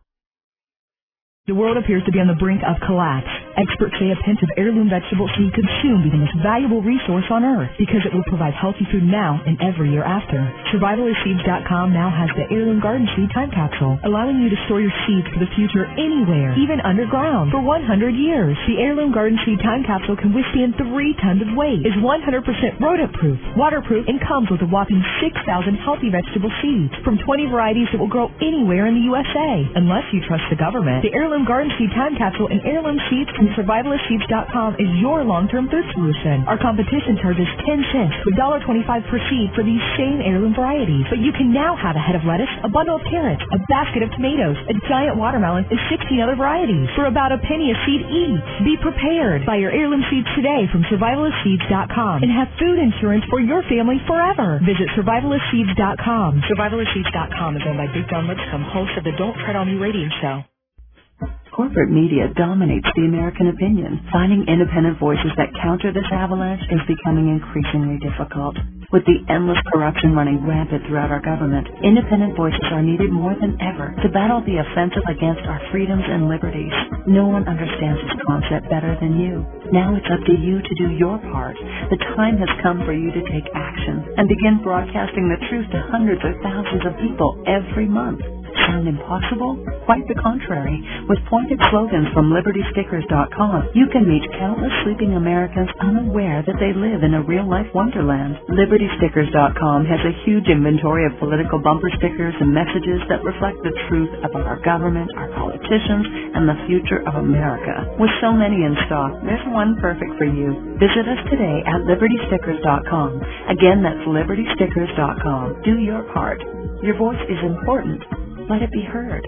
The world appears to be on the brink of collapse. Experts say a pinch of heirloom vegetable seed could soon be the most valuable resource on earth because it will provide healthy food now and every year after. SurvivalistSeeds.com now has the Heirloom Garden Seed Time Capsule, allowing you to store your seeds for the future anywhere, even underground, for 100 years. The Heirloom Garden Seed Time Capsule can withstand 3 tons of weight, is 100% rodent-proof, waterproof, and comes with a whopping 6,000 healthy vegetable seeds from 20 varieties that will grow anywhere in the USA. Unless you trust the government, the Heirloom Garden Seed Time Capsule and Heirloom Seeds from SurvivalistSeeds.com is your long-term food solution. Our competition charges 10 cents to $1.25 per seed for these same heirloom varieties. But you can now have a head of lettuce, a bundle of carrots, a basket of tomatoes, a giant watermelon, and 16 other varieties for about a penny a seed each. Be prepared. Buy your heirloom seeds today from SurvivalistSeeds.com and have food insurance for your family forever. Visit SurvivalistSeeds.com. SurvivalistSeeds.com is owned by Big John Lipscomb, host of the Don't Tread on Me radio show. Corporate media dominates the American opinion. Finding independent voices that counter this avalanche is becoming increasingly difficult. With the endless corruption running rampant throughout our government, independent voices are needed more than ever to battle the offensive against our freedoms and liberties. No one understands this concept better than you. Now it's up to you to do your part. The time has come for you to take action and begin broadcasting the truth to hundreds of thousands of people every month. Sound impossible? Quite the contrary. With pointed slogans from LibertyStickers.com, you can reach countless sleeping Americans unaware that they live in a real-life wonderland. LibertyStickers.com has a huge inventory of political bumper stickers and messages that reflect the truth about our government, our politicians, and the future of America. With so many in stock, there's one perfect for you. Visit us today at LibertyStickers.com. Again, that's LibertyStickers.com. Do your part. Your voice is important. Let it be heard.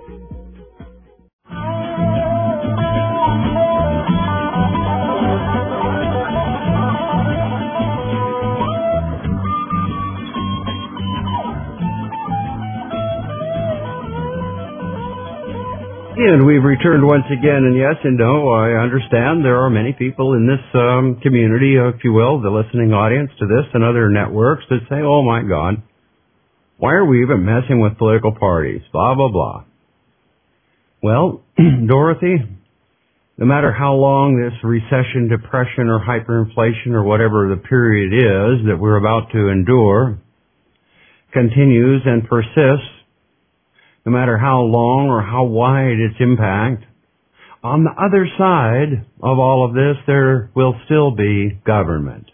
And we've returned once again, and yes and no, I understand there are many people in this community, if you will, the listening audience to this and other networks that say, oh my God, why are we even messing with political parties? Blah, blah, blah. Well, Dorothy, no matter how long this recession, depression, or hyperinflation, or whatever the period is that we're about to endure, continues and persists, no matter how long or how wide its impact, on the other side of all of this, there will still be government.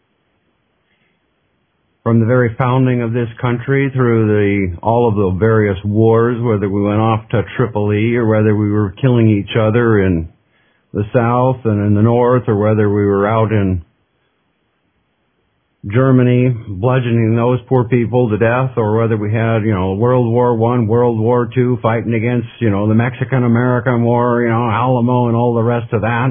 From the very founding of this country through all of the various wars, whether we went off to Tripoli or whether we were killing each other in the south and in the north, or whether we were out in Germany bludgeoning those poor people to death, or whether we had, World War I, World War II fighting against, the Mexican-American War, Alamo and all the rest of that.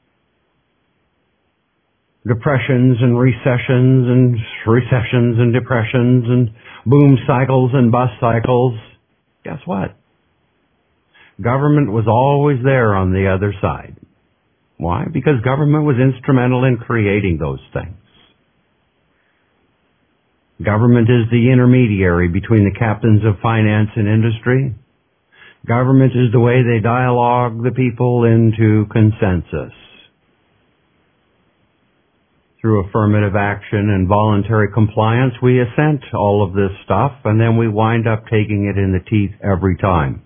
Depressions and recessions and depressions and boom cycles and bust cycles. Guess what? Government was always there on the other side. Why? Because government was instrumental in creating those things. Government is the intermediary between the captains of finance and industry. Government is the way they dialogue the people into consensus. Through affirmative action and voluntary compliance, we assent all of this stuff, and then we wind up taking it in the teeth every time.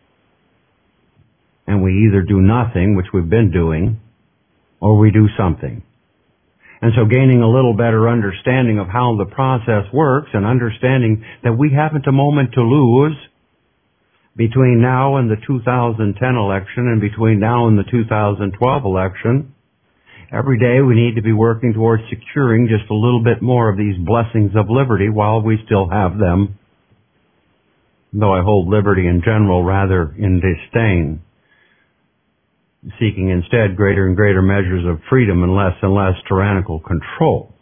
And we either do nothing, which we've been doing, or we do something. And so gaining a little better understanding of how the process works and understanding that we haven't a moment to lose between now and the 2010 election and between now and the 2012 election, every day we need to be working towards securing just a little bit more of these blessings of liberty while we still have them, though I hold liberty in general rather in disdain, seeking instead greater and greater measures of freedom and less tyrannical control.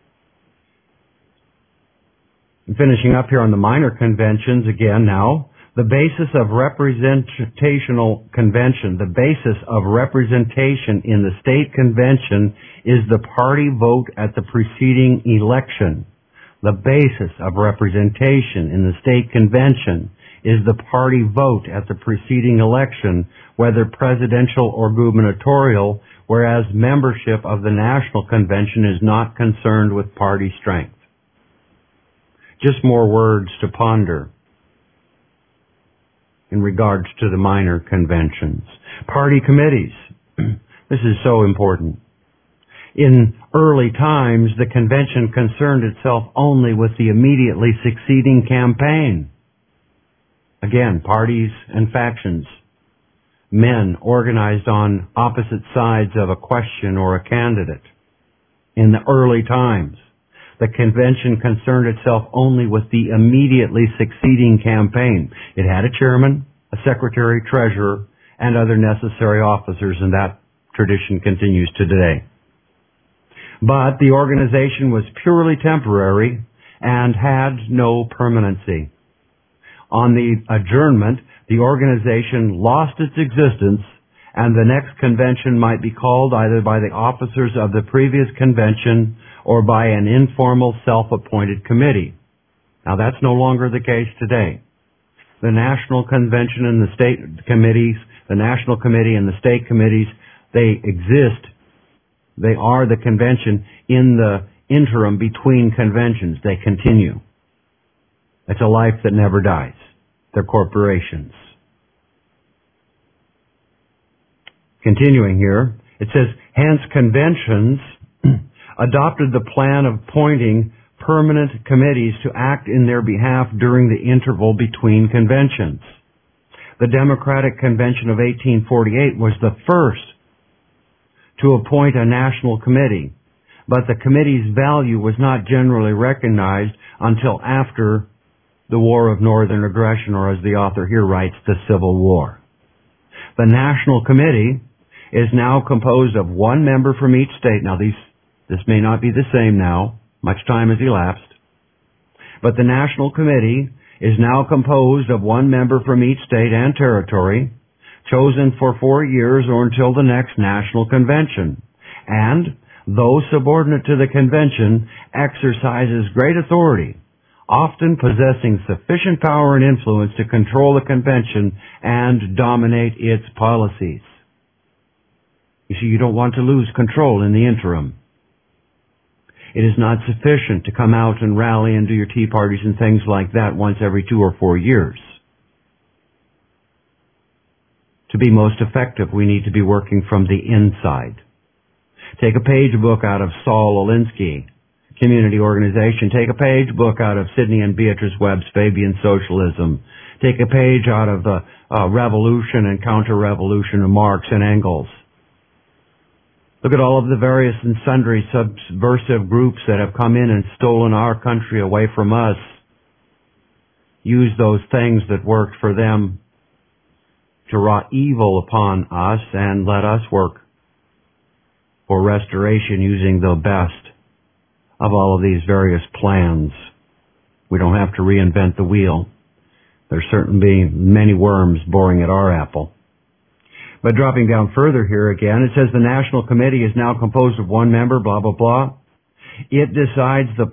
And finishing up here on the minor conventions again now, the basis of representational convention, the basis of representation in the state convention is the party vote at the preceding election. The basis of representation in the state convention is the party vote at the preceding election, whether presidential or gubernatorial, whereas membership of the National Convention is not concerned with party strength. Just more words to ponder in regards to the minor conventions. Party committees. This is so important. In early times, the convention concerned itself only with the immediately succeeding campaign. Again, parties and factions. Men organized on opposite sides of a question or a candidate. In the early times, the convention concerned itself only with the immediately succeeding campaign. It had a chairman, a secretary, treasurer, and other necessary officers, and that tradition continues to today. But the organization was purely temporary and had no permanency. On the adjournment, the organization lost its existence, and the next convention might be called either by the officers of the previous convention or by an informal self-appointed committee. Now that's no longer the case today. The National Convention and the state committees, the National Committee and the state committees, they exist. They are the convention in the interim between conventions. They continue. It's a life that never dies. They're corporations. Continuing here, it says, hence conventions adopted the plan of appointing permanent committees to act in their behalf during the interval between conventions. The Democratic Convention of 1848 was the first to appoint a national committee, but the committee's value was not generally recognized until after the War of Northern Aggression, or as the author here writes, the Civil War. The National Committee is now composed of one member from each state. Now this may not be the same now. Much time has elapsed. But the National Committee is now composed of one member from each state and territory, chosen for 4 years or until the next National Convention. And, though subordinate to the convention, exercises great authority, often possessing sufficient power and influence to control the convention and dominate its policies. You see, you don't want to lose control in the interim. It is not sufficient to come out and rally and do your tea parties and things like that once every 2 or 4 years. To be most effective, we need to be working from the inside. Take a page book out of Saul Alinsky, Community Organization. Take a page book out of Sidney and Beatrice Webb's Fabian Socialism. Take a page out of the Revolution and Counter-Revolution of Marx and Engels. Look at all of the various and sundry subversive groups that have come in and stolen our country away from us. Used those things that worked for them to wrought evil upon us and let us work for restoration using the best of all of these various plans. We don't have to reinvent the wheel. There's certainly many worms boring at our apple. But dropping down further here again, it says the National Committee is now composed of one member, blah, blah, blah. It decides it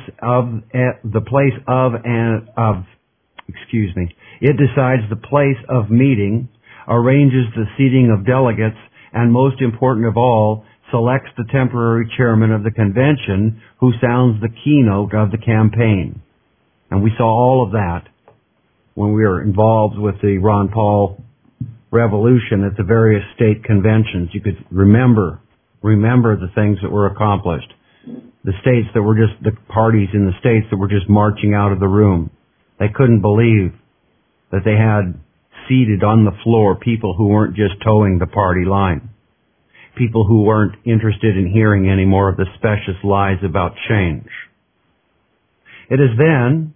decides the place of meeting, arranges the seating of delegates, and most important of all, selects the temporary chairman of the convention who sounds the keynote of the campaign. And we saw all of that when we were involved with the Ron Paul revolution at the various state conventions. You could remember the things that were accomplished. The states that were just, the parties in the states that were just marching out of the room. They couldn't believe that they had seated on the floor people who weren't just towing the party line. People who weren't interested in hearing any more of the specious lies about change. It is then,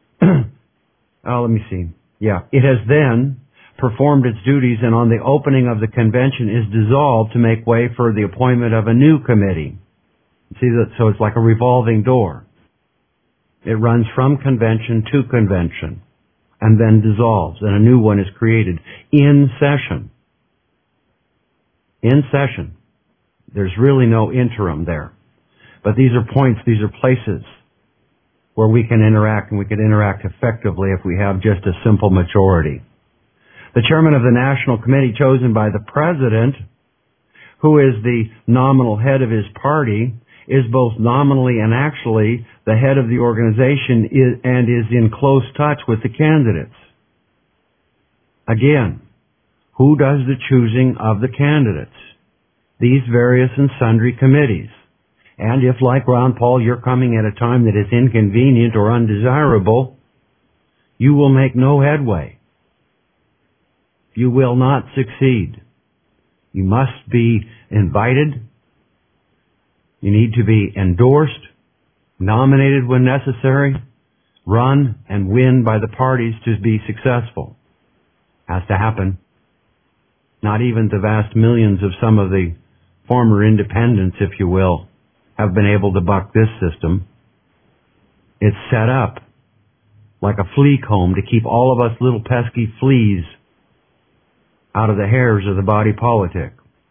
it has then performed its duties and on the opening of the convention is dissolved to make way for the appointment of a new committee. See that? So it's like a revolving door. It runs from convention to convention and then dissolves and a new one is created in session. In session. There's really no interim there. But these are points, these are places where we can interact, and we can interact effectively if we have just a simple majority. The chairman of the National Committee, chosen by the president, who is the nominal head of his party, is both nominally and actually the head of the organization and is in close touch with the candidates. Again, who does the choosing of the candidates? These various and sundry committees. And if, like Ron Paul, you're coming at a time that is inconvenient or undesirable, you will make no headway. You will not succeed. You must be invited. You need to be endorsed, nominated when necessary, run and win by the parties to be successful. Has to happen. Not even the vast millions of some of the former independents, if you will, have been able to buck this system. It's set up like a flea comb to keep all of us little pesky fleas out of the hairs of the body politic.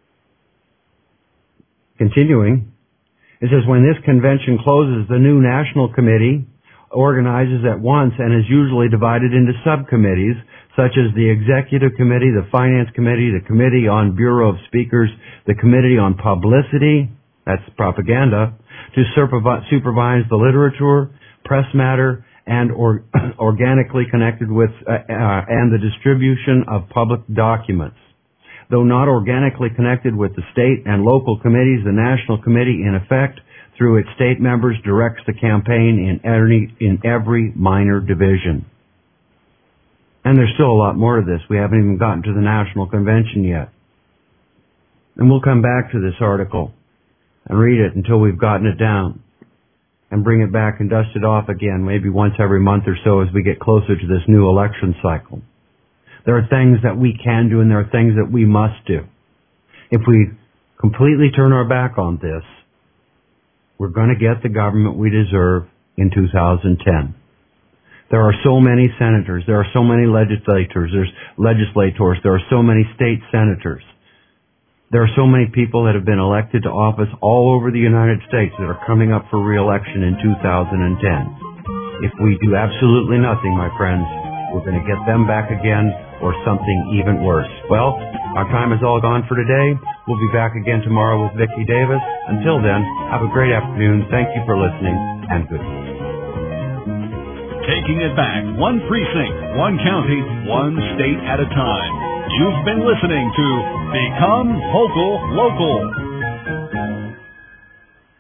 Continuing, it says, when this convention closes, the new National Committee organizes at once and is usually divided into subcommittees, such as the Executive Committee, the Finance Committee, the Committee on Bureau of Speakers, the Committee on Publicity, that's propaganda, to supervise the literature, press matter, and organically connected with and the distribution of public documents. Though not organically connected with the state and local committees, the National Committee, in effect, through its state members, directs the campaign in every minor division. And there's still a lot more to this. We haven't even gotten to the National Convention yet. And we'll come back to this article and read it until we've gotten it down and bring it back and dust it off again, maybe once every month or so as we get closer to this new election cycle. There are things that we can do and there are things that we must do. If we completely turn our back on this, we're going to get the government we deserve in 2010. There are so many senators, there are so many legislators, there are so many state senators. There are so many people that have been elected to office all over the United States that are coming up for re-election in 2010. If we do absolutely nothing, my friends, we're going to get them back again or something even worse. Well, our time is all gone for today. We'll be back again tomorrow with Vicki Davis. Until then, have a great afternoon. Thank you for listening, and good night. Taking it back, one precinct, one county, one state at a time. You've been listening to Become Vocal Local.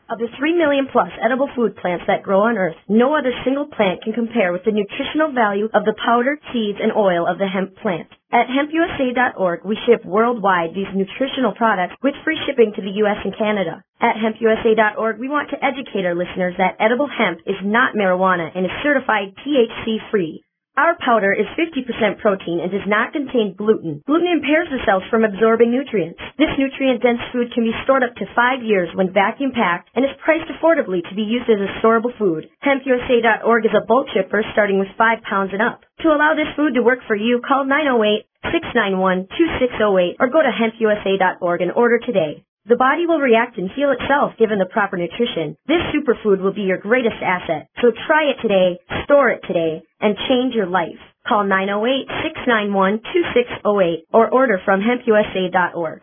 Of the 3 million plus edible food plants that grow on Earth, no other single plant can compare with the nutritional value of the powder, seeds, and oil of the hemp plant. At hempusa.org, we ship worldwide these nutritional products with free shipping to the U.S. and Canada. At hempusa.org, we want to educate our listeners that edible hemp is not marijuana and is certified THC-free. Our powder is 50% protein and does not contain gluten. Gluten impairs the cells from absorbing nutrients. This nutrient-dense food can be stored up to 5 years when vacuum-packed and is priced affordably to be used as a storable food. HempUSA.org is a bulk shipper starting with 5 pounds and up. To allow this food to work for you, call 908-691-2608 or go to hempusa.org and order today. The body will react and heal itself given the proper nutrition. This superfood will be your greatest asset. So try it today, store it today, and change your life. Call 908-691-2608 or order from hempusa.org.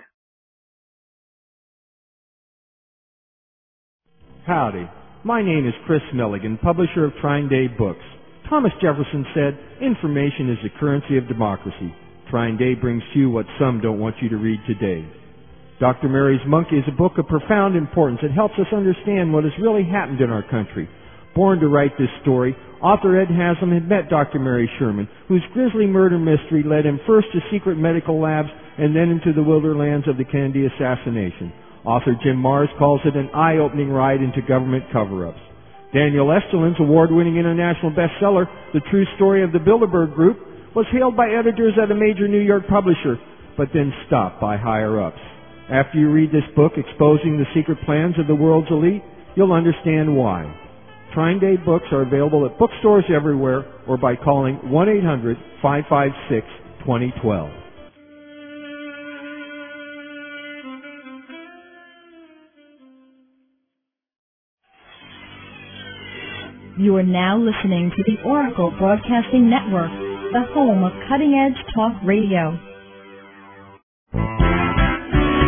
Howdy. My name is Chris Milligan, publisher of Trine Day Books. Thomas Jefferson said, information is the currency of democracy. Trine Day brings to you what some don't want you to read today. Dr. Mary's Monkey is a book of profound importance. It helps us understand what has really happened in our country. Born to write this story, author Ed Haslam had met Dr. Mary Sherman, whose grisly murder mystery led him first to secret medical labs and then into the wilderlands of the Kennedy assassination. Author Jim Marrs calls it an eye-opening ride into government cover-ups. Daniel Esterlin's award-winning international bestseller, The True Story of the Bilderberg Group, was hailed by editors at a major New York publisher, but then stopped by higher-ups. After you read this book exposing the secret plans of the world's elite, you'll understand why. Trine Day books are available at bookstores everywhere or by calling 1-800-556-2012. You are now listening to the Oracle Broadcasting Network, the home of cutting-edge talk radio.